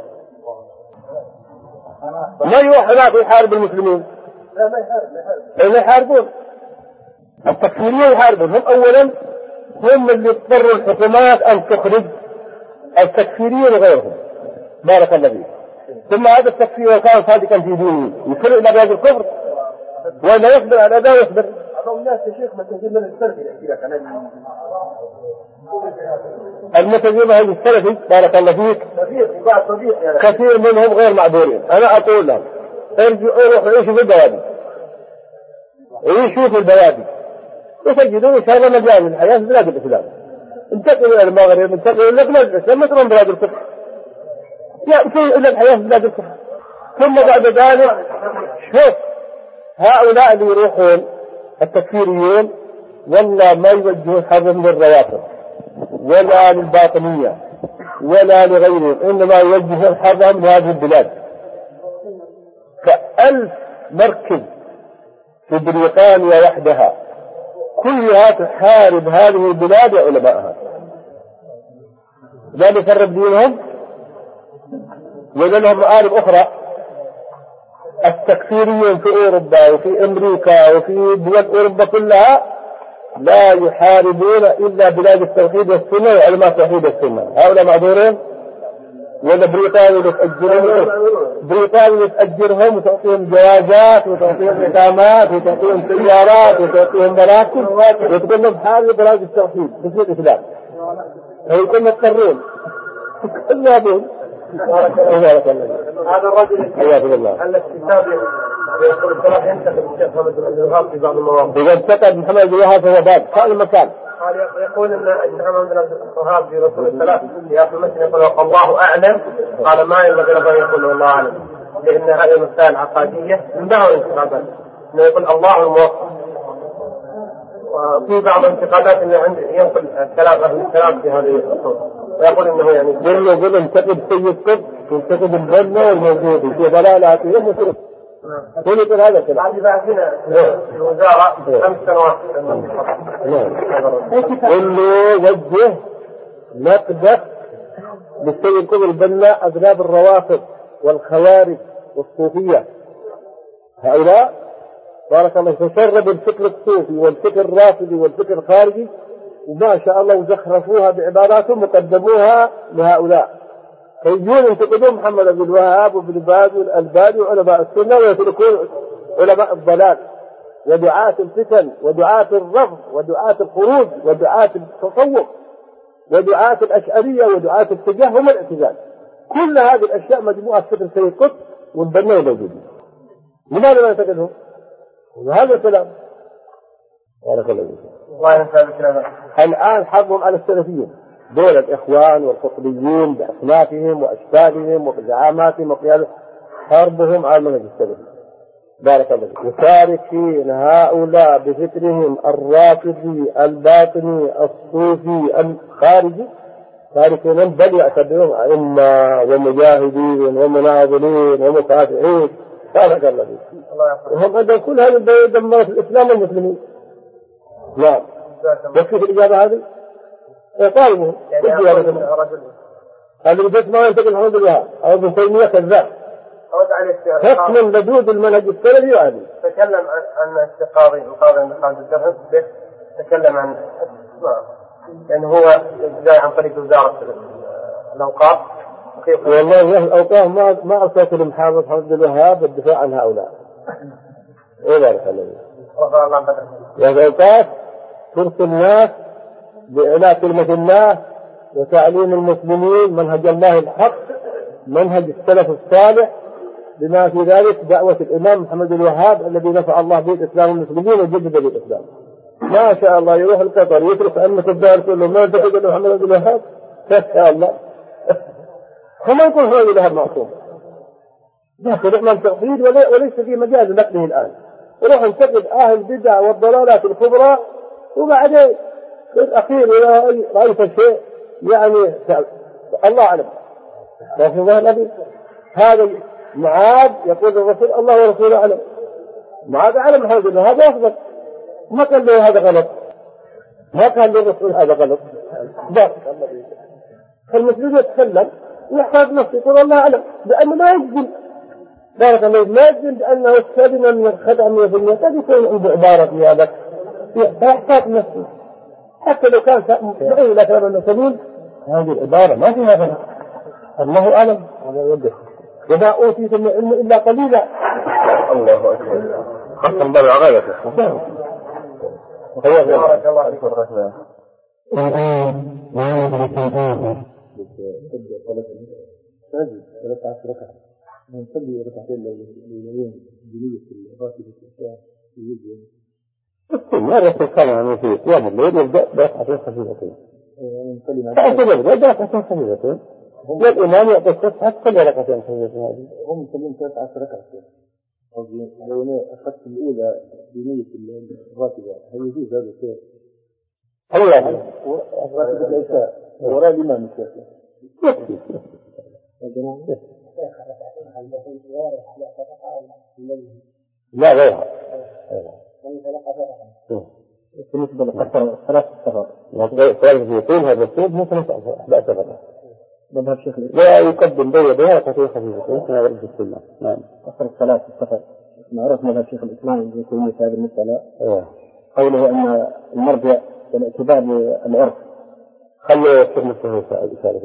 ما يروح هناك يحارب المسلمين، اللي يحاربون التكفيريين يحاربون هم أولا، هم اللي اضطروا الحكومات أن تخرج التكفيريين وغيرهم. بارك الله فيك. ثم هذا التكفير وكان صادقا في دينه يصل إلى بلاد الكفر ولا يصبر على أداء يصبر. الناس يا شيخ ما تنزل من السلفي يحكي لك المتدينة هذه السلفي بارك الله فيك كثير منهم غير معذورين. أنا أقول لهم ارجعوا روحوا عيشوا في البوادي، عيشوا في البوادي وتجدون إن شاء الله مجال الحياة في بلاد الإسلام. انتقلوا إلى المغرب، انتقلوا إلى بلاد الإسلام، ما ترون بلاد الكفر، يأتوا إلى الحياة في بلاد الكفر. ثم بعد ذلك شوف هؤلاء اللي يروحون التكفيريون والله ما يوجهون حرم للروافض ولا للباطنية ولا لغيرهم، إنما يوجهون حرم لهذه البلاد. ف1000 مركز في بريطانيا وحدها كلها تحارب هذه البلاد وعلمائها، لا نفرق دينهم ولا لهم مآرب أخرى. التكفيريين في أوروبا وفي أمريكا وفي دول أوروبا كلها لا يحاربون إلا بلاد التوحيد والسنة وعلماء التوحيد والسنة. هؤلاء معذورين ولا بريطانيا تأجرهم وتعطيهم جوازات وتعطيهم إقامات وتعطيهم سيارات وتعطيهم مراكب وتقول لهم حاربوا بلاد التوحيد باسم الإسلام، ويكون مضطرين إلا بهم. هذا الرجل الذي كتاب يقول الصلاح ينتقد الشيخ محمد بن عبد الوهاب في بعض المواضع. إذا انتقد محمد بن الوهاب فهو باب قال المكان. يقول ان محمد بن عبد الوهاب في رسول الثلاث في اخر المسجد يقول الله اعلم، قال ما ينبغي له ان يقول الله اعلم، لان هذه المسائل عقائديه من دعوه الانتقادات انه يقول الله الموفق. وفي بعض الانتقادات انه ينقل كلام اهل الكلام في هذه الاصول ويقول انه يعني يقول انتقد سيد قطب ينتقد البنا والموجود في ضلالاتهم وسلوك. كل يقول هذا الكلام. عندي بعدنا في الوزارة 5 سنوات. كله وجه نقده للسيد قطب البنا أذناب الروافض والخوارج والصوفية. هؤلاء بارك الله تشرب الفكر الصوفي والفكر الرافضي والفكر الخارجي وما شاء الله وزخرفوها بعباراتهم وقدموها لهؤلاء كيجون ينتقدون محمد بن الوهاب وابن باز والألباني وعلماء السنة ويتركون علماء الضلال ودعاة الفتن ودعاة الرفض ودعاة الخروج ودعاة التصوف ودعاة الأشعرية ودعاة التجهم والاعتزال. كل هذه الأشياء مجموعة في فكر سيد قطب والبنا موجودين. لماذا لا ننتقدهم؟ وهذا الكلام بارك الله فيك. الآن حربهم على السلفيين دول الإخوان والقطبيين بأصنافهم وأشكالهم وبزعاماتهم وقيادهم، حربهم على المنهج السلفي بارك الله فيك. يشاركين هؤلاء بفكرهم الرافضي الباطني الصوفي الخارجي تاركون بل يعتبرون أئمة ومجاهدين ومناضلين ومكافحين بارك الله فيك. وهم عندهم كل هذه البلاد دمرت الإسلام والمسلمين. نعم بس كيف الإجابة هذه؟ طالبهم هذا اللي ما ينتقل محمد الوهاب أو ابن تيمية كذاب حكم لدود المنهج السلفي وعلي. تكلم عن القاضي القاضي الدرهم تكلم عن يعني هو جاي عن طريق وزارة الأوقاف. والله الأوقاف ما أرسلت لمحافظ محمد الوهاب الدفاع عن هؤلاء. إيه بارك الله فيك. الأوقاف ترسل الناس بإعلاء كلمة الله وتعليم المسلمين منهج الله الحق منهج السلف الصالح بما في ذلك دعوة الإمام محمد الوهاب الذي نفع الله به الإسلام والمسلمين وجدد بالإسلام. ما شاء الله يروح القطر يترك أمة الدار كله ما ينتقد محمد الوهاب ما شاء الله. هم يقول محمد الوهاب معصوم لكن نعمل التوحيد وليس في مجال نقله الآن. يروح ينتقد أهل البدع والضلالات الكبرى وبعدين في الأخير إذا رأيت شيء يعني الله أعلم. لكن الله النبي هذا معاذ يقول الرسول الله ورسوله أعلم. معاذ أعلم هذا أفضل. ما قال له هذا غلط، ما قال للرسول هذا غلط. بارك الله فيك. فالمسلم يتكلم ويحفظ نفسه يقول الله أعلم لأنه ما يجزم. بارك الله ما يجزم بأنه السلم من الخدع 100% قد يكون عنده عبارة في هذا فيحفظ نفسه حتى لو كان بعيد لا كلام المسلمين. هذه العبارة ما فيها غلط. الله أعلم هذا يوجه وما أوتيتم من العلم إلا قليلا. الله أكبر. ختم بالعقيدة. بارك الله فيك. والآن وعلى آخر تبدأ 13 ركعة نصلي ركعتين ليلين جميلة في الراتب الإسلام في اليوم. مرة تتكلم في قيام الليل يبدأ بركعتين خفيفتين. نصلي مع ركعتين خفيفتين. والإمام يعطي الصفحة تصلي ركعتين خفيفتين هذه. هم يصلون 13 ركعة. لو أنا أخذت الأولى بنية الراتبة هل يجوز هذا الشيء؟ الله راتبة العشاء وراء الإمام الشافعي. لا غيرها. بالنسبة لقصر ثلاث السفر. ثلاث يطول هذا الطول مثل 11 ركعة. مذهب شيخ لا يقدم بين يديه ركعتين خفيفتين كما ورد في السنة. نعم. قصر الثلاث السفر. معروف مذهب شيخ الإسلام ابن تيمية في هذه المسألة. قوله أن المرجع بالاعتبار بالعرف. خلوا الشيخ مستوى إشارة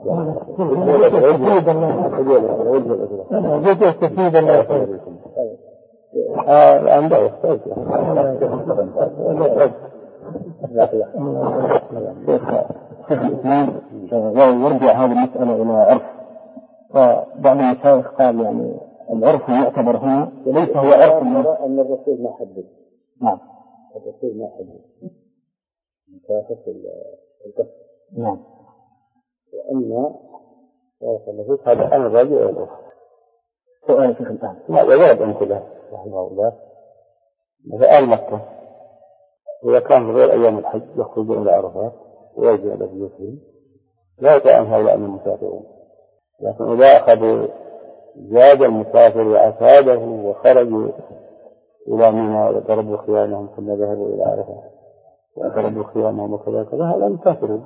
ويرجع هذه المسألة إلى عرف. وبعض المشايخ قال يعني العرف يعتبر هنا وليس هو عرف أن الرسول ما حدد. نعم. الرسول ما حدد. مسافة القصر. نعم. وأما هذا أنا راجع إلى الأخر. سؤال شيخ الآن. لا يجب أن كلها رحمه الله. مثل آل مكة إذا كان في غير أيام الحج يخرجون إلى عرفات ويرجع إلى بيوتهم لا يطعم هؤلاء من المسافرين. لكن إذا أخذوا زاد المسافر وأفاده وخرجوا إلى منى وضربوا خيامهم ثم ذهبوا إلى عرفات وضربوا خيامهم وكذا كذا هؤلاء مسافرون.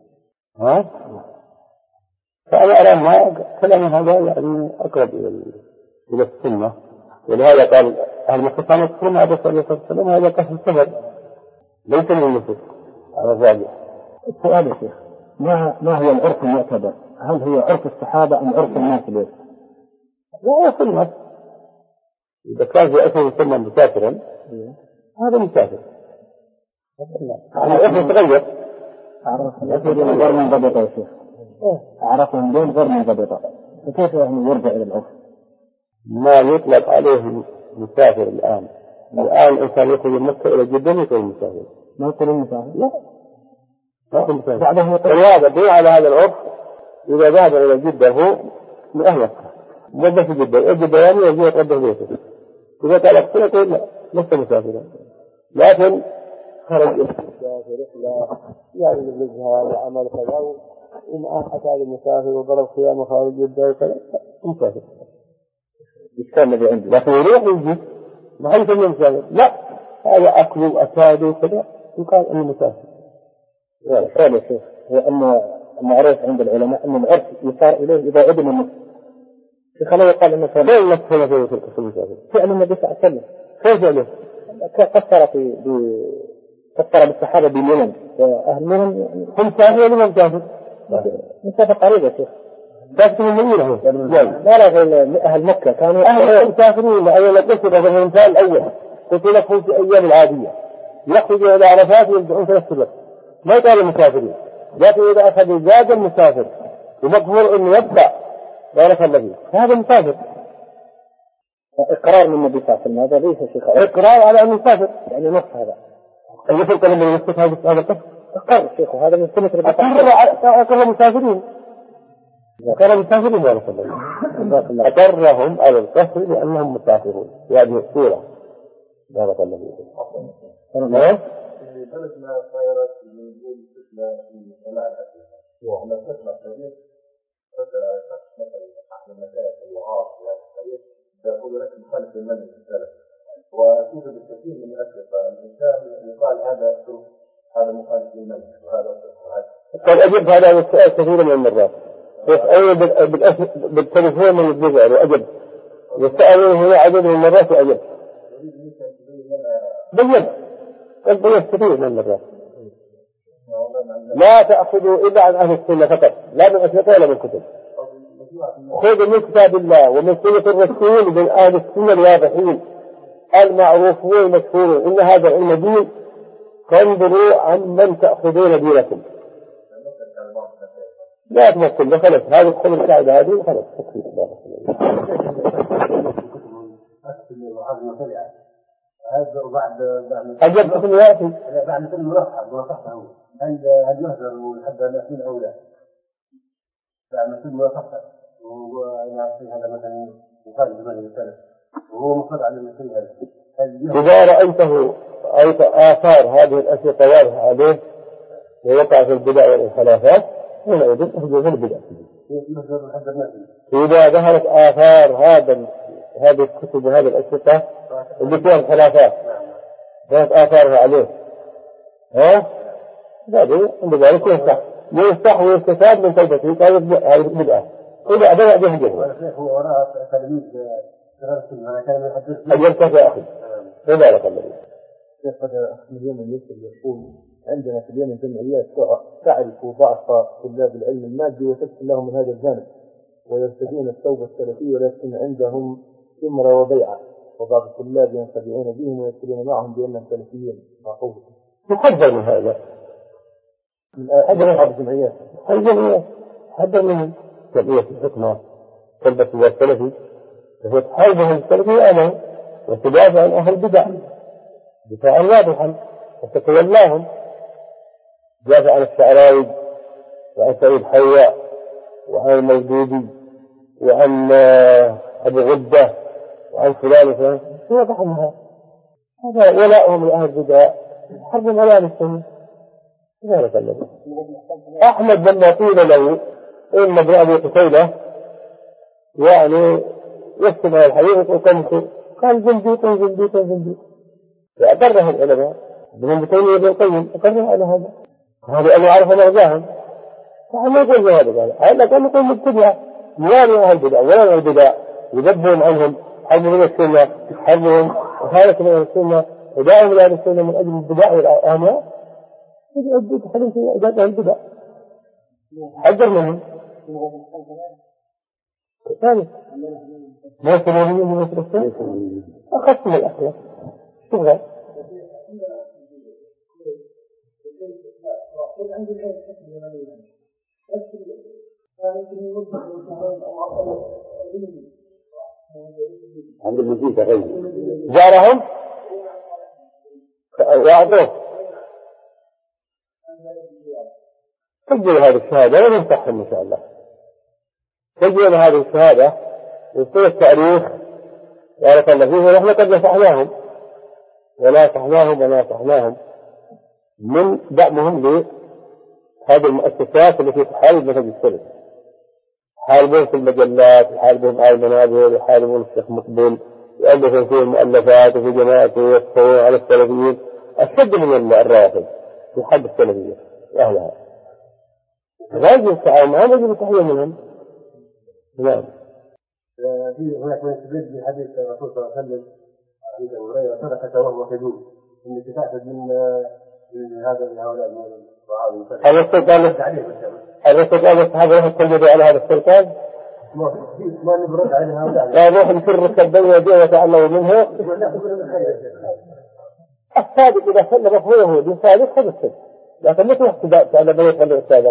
فأنا أرى ما كلام هذا يعني أقرب إلى السنة. ولهذا قال أهل مكة كانوا يذكرون مع الرسول صلى الله عليه وسلم هذا قصد السفر ليس من النفس على ذلك. السؤال يا شيخ ما هو العرف المعتبر؟ هل هو عرف الصحابة أم عرف الناس اليوم؟ لا عرف الناس. إذا كان في أسر يسمى مسافرا هذا مسافر. العرف يتغير. عرفهم غير منضبطة يا شيخ. عرفهم اليوم غير منضبطة. فكيف يعني يرجع إلى العرف؟ ما يطلق عليه مسافر الآن الإنسان يخرج من مكة إلى جدة يقول مسافر. ما يقول مسافر؟ لا ما يقول مسافر. هذا بناء على هذا العرف إذا ذهب إلى جدة هو من أهل مكة مدة في جدة جدة يعني يجي يتقدم بيته. إذا قال أقصر يقول لا لست مسافرا لكن خرج مسافر رحلة يعني للجهة وعمل كذا ومعه أتى المسافر وضرب خيامه خارج جدة وكذا مسافر. الإشكال الذي عندي لكن يروح يجي ما هي يسمى مسافر. لا هذا أكل وأكاد وكذا يقال أنه مسافر. السؤال يا شيخ هو أن المعروف عند العلماء أن العرف يصار إليه إذا عدم النص. في خلال يقال أنه فعل النص هنا في المسافر فعل النبي صلى الله عليه وسلم كيف فعله؟ قصر بالصحابة باليمن وأهل اليمن يعني هم مسافر ولا مسافر؟ مسافة قريبة شيخ. مسافر من المدينة لا غير أهل مكة كانوا أهل مسافرين. أولا قلت لك المثال الأول قلت لك هم في أيام العادية يخرجوا إلى عرفات ويرجعون 3 أيام ما يقال المسافرين. لكن إذا أخذوا زاد المسافر ومقبول إنه يبقى بارك الله فيه هذا مسافر. إقرار من النبي صلى الله عليه وسلم هذا ليس شيخ إقرار على أنه مسافر يعني نص هذا يفرق لما يسكت هذا القصد أقر شيخ وهذا من سنة الرسول أقر مسافرين أقر مسافرين بارك الله أقرهم على القصر لأنهم مسافرون يعني الصورة بارك الله فيه. بلدنا صايرة من دون فتنة في صناعة الأكل وعلى فتنة كبير مثلا أحد المشايخ الوعاظ في هذا الطريق يقول لك مخالف للمنهج السلف وتوجد الكثير من الأكل فالإنسان يقال هذا مخالف للمنهج وهذا قد أجبت هذا السؤال كثيرا من المرات يسألون بالتليفون من الجزائر وأجب يسألون هنا عدد من المرات وأجب بالضبط البيت كثير من المرات. لا تأخذوا إلا عن أهل السنة فقط لا من أشياء ولا من كتب. خذوا من كتاب الله ومن سنة الرسول من أهل السنة الواضحين المعروفون المشهورين إن هذا العلم دين فانظروا عمن تأخذون دينكم. لا تمثل خلص هذه الحل القاعدة هذه خلص تكفي. هذا بعد أجل كل يأتي بعد كل مرافحة عند يهجر ولحد الناس من أولى بعد كل مرافحة وأنا في هذا مثلا مخالف زمان الثالث وهو مصر على المثل هذا. إذا رأيته رأيت آثار هذه الأشياء واضحة عليه ووقع في البدع والانحرافات هنا يجب أهجر البدع. إذا ظهرت آثار هذه الكتب وهذه الأشياء اللي فيها انحرافات ظهرت آثارها عليه هذا عند ذلك يفتح ويستفاد من فائدته هذه البدعة. إذا أبدأ به الجهل هو وراء تلميذ كان يحدث أجلتك يا أخي فذلك الذي قد اليوم يقول عندنا في اليوم جمعيات تعرف ضعف طلاب العلم المادي وتدخل لهم من هذا الجانب ويرتدون الثوب السلفي ولكن عندهم ثمرة وبيعة وبعض الطلاب ينخدعون بهم ويدخلون معهم بأنهم سلفيين معقول. يحذر من هذا حذر من بعض الجمعيات حذر من جمعية الحكمة تلبس السلفي وهو تحاربهم السلفي أنا وتدافع عن أهل البدع دفاعا واضحا وتتولاهم دافع عن الشعراوي وعن سعيد حواء وعن المودودي وعن أبو غدة وعن فلان وفلان واضح عنها هذا ولاؤهم لأهل البدع حرب على السنة. ذلك الذي أحمد لما قيل له إن ابن أبي قتيلة يعني يكتب هذا الحديث وقمت قال زنديق فأقره العلماء ابن أبي قتيلة ابن القيم أقره على هذا أنا أعرف مغزاهم فما يقول هذا قال لك أن يقول مبتدع موالي أهل البدع ولا البدع يذبهم عنهم حربهم من السنة حربهم وحالة من السنة ودائما من السنة من أجل البدع والأهواء يجب تحرم في إعداد أهل البدع حذر منهم. ثالث ما يسمونه من السنة أخذت من الأخلاق شغل عند المزيد غير جارهم وأعطوه سجل هذه الشهادة ونمسحهم إن شاء الله. سجل هذه الشهادة ويصير التاريخ بارك الله فيه ونحن قد نصحناهم ونصحناهم من دعمهم لهذه المؤسسات التي تحارب منهج السلف يحاربون في المجلات يحاربون آل المنابر يحاربون الشيخ مقبل يؤلفون فيه المؤلفات وفي جماعته ويصفون على السلفيين أشد من الروافض في حد السلفية وأهلها غير التعاون ما نجد التحية منهم. نعم. في هناك من يستدل بحديث الرسول صلى الله عليه وسلم حديث أبو هريرة تركك وهو كذوب إنك تأخذ من هذا من هؤلاء من الصحابة. الرسول قال الصحابة يحب كل على هذا السلطان ما نبرد على هؤلاء لا نروح نفرق بين يديه وتعلموا منه الصادق إذا سلم أخوه بالصادق خذ السلم لكن مش رح على بيت خلي الصادق.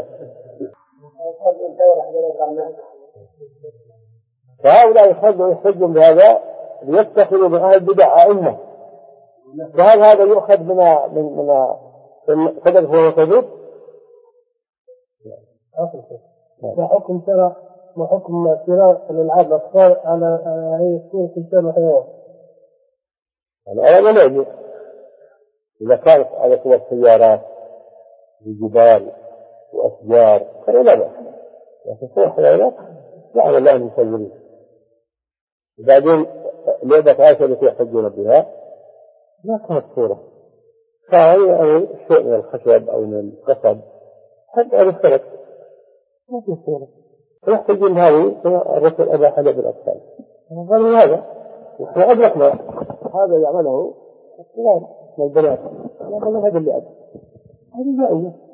فهؤلاء يحتجون بهذا ليتخذوا من أهل البدع أئمة فهل هذا يؤخذ من قدر هو كذب؟ وحكم ترى وحكم شراء الألعاب الأطفال على هي سوق الإنسان وحيوان. أنا ما نجي إذا كانت على صور سيارات وجبال وأشجار فلا بأس لكن صور حيوانات لعن الله المسلمين. وبعدين لعبة عائشة التي يحتجون بها ما كانت صورة كان يعني شيء من الخشب أو من القصب حتى على السلك ما في صورة يحتجون هذه الرسول أباح لعب الأطفال قالوا هذا وإحنا أدركنا هذا يعمله الصغار من البنات لا هذا اللعب هذه جائزة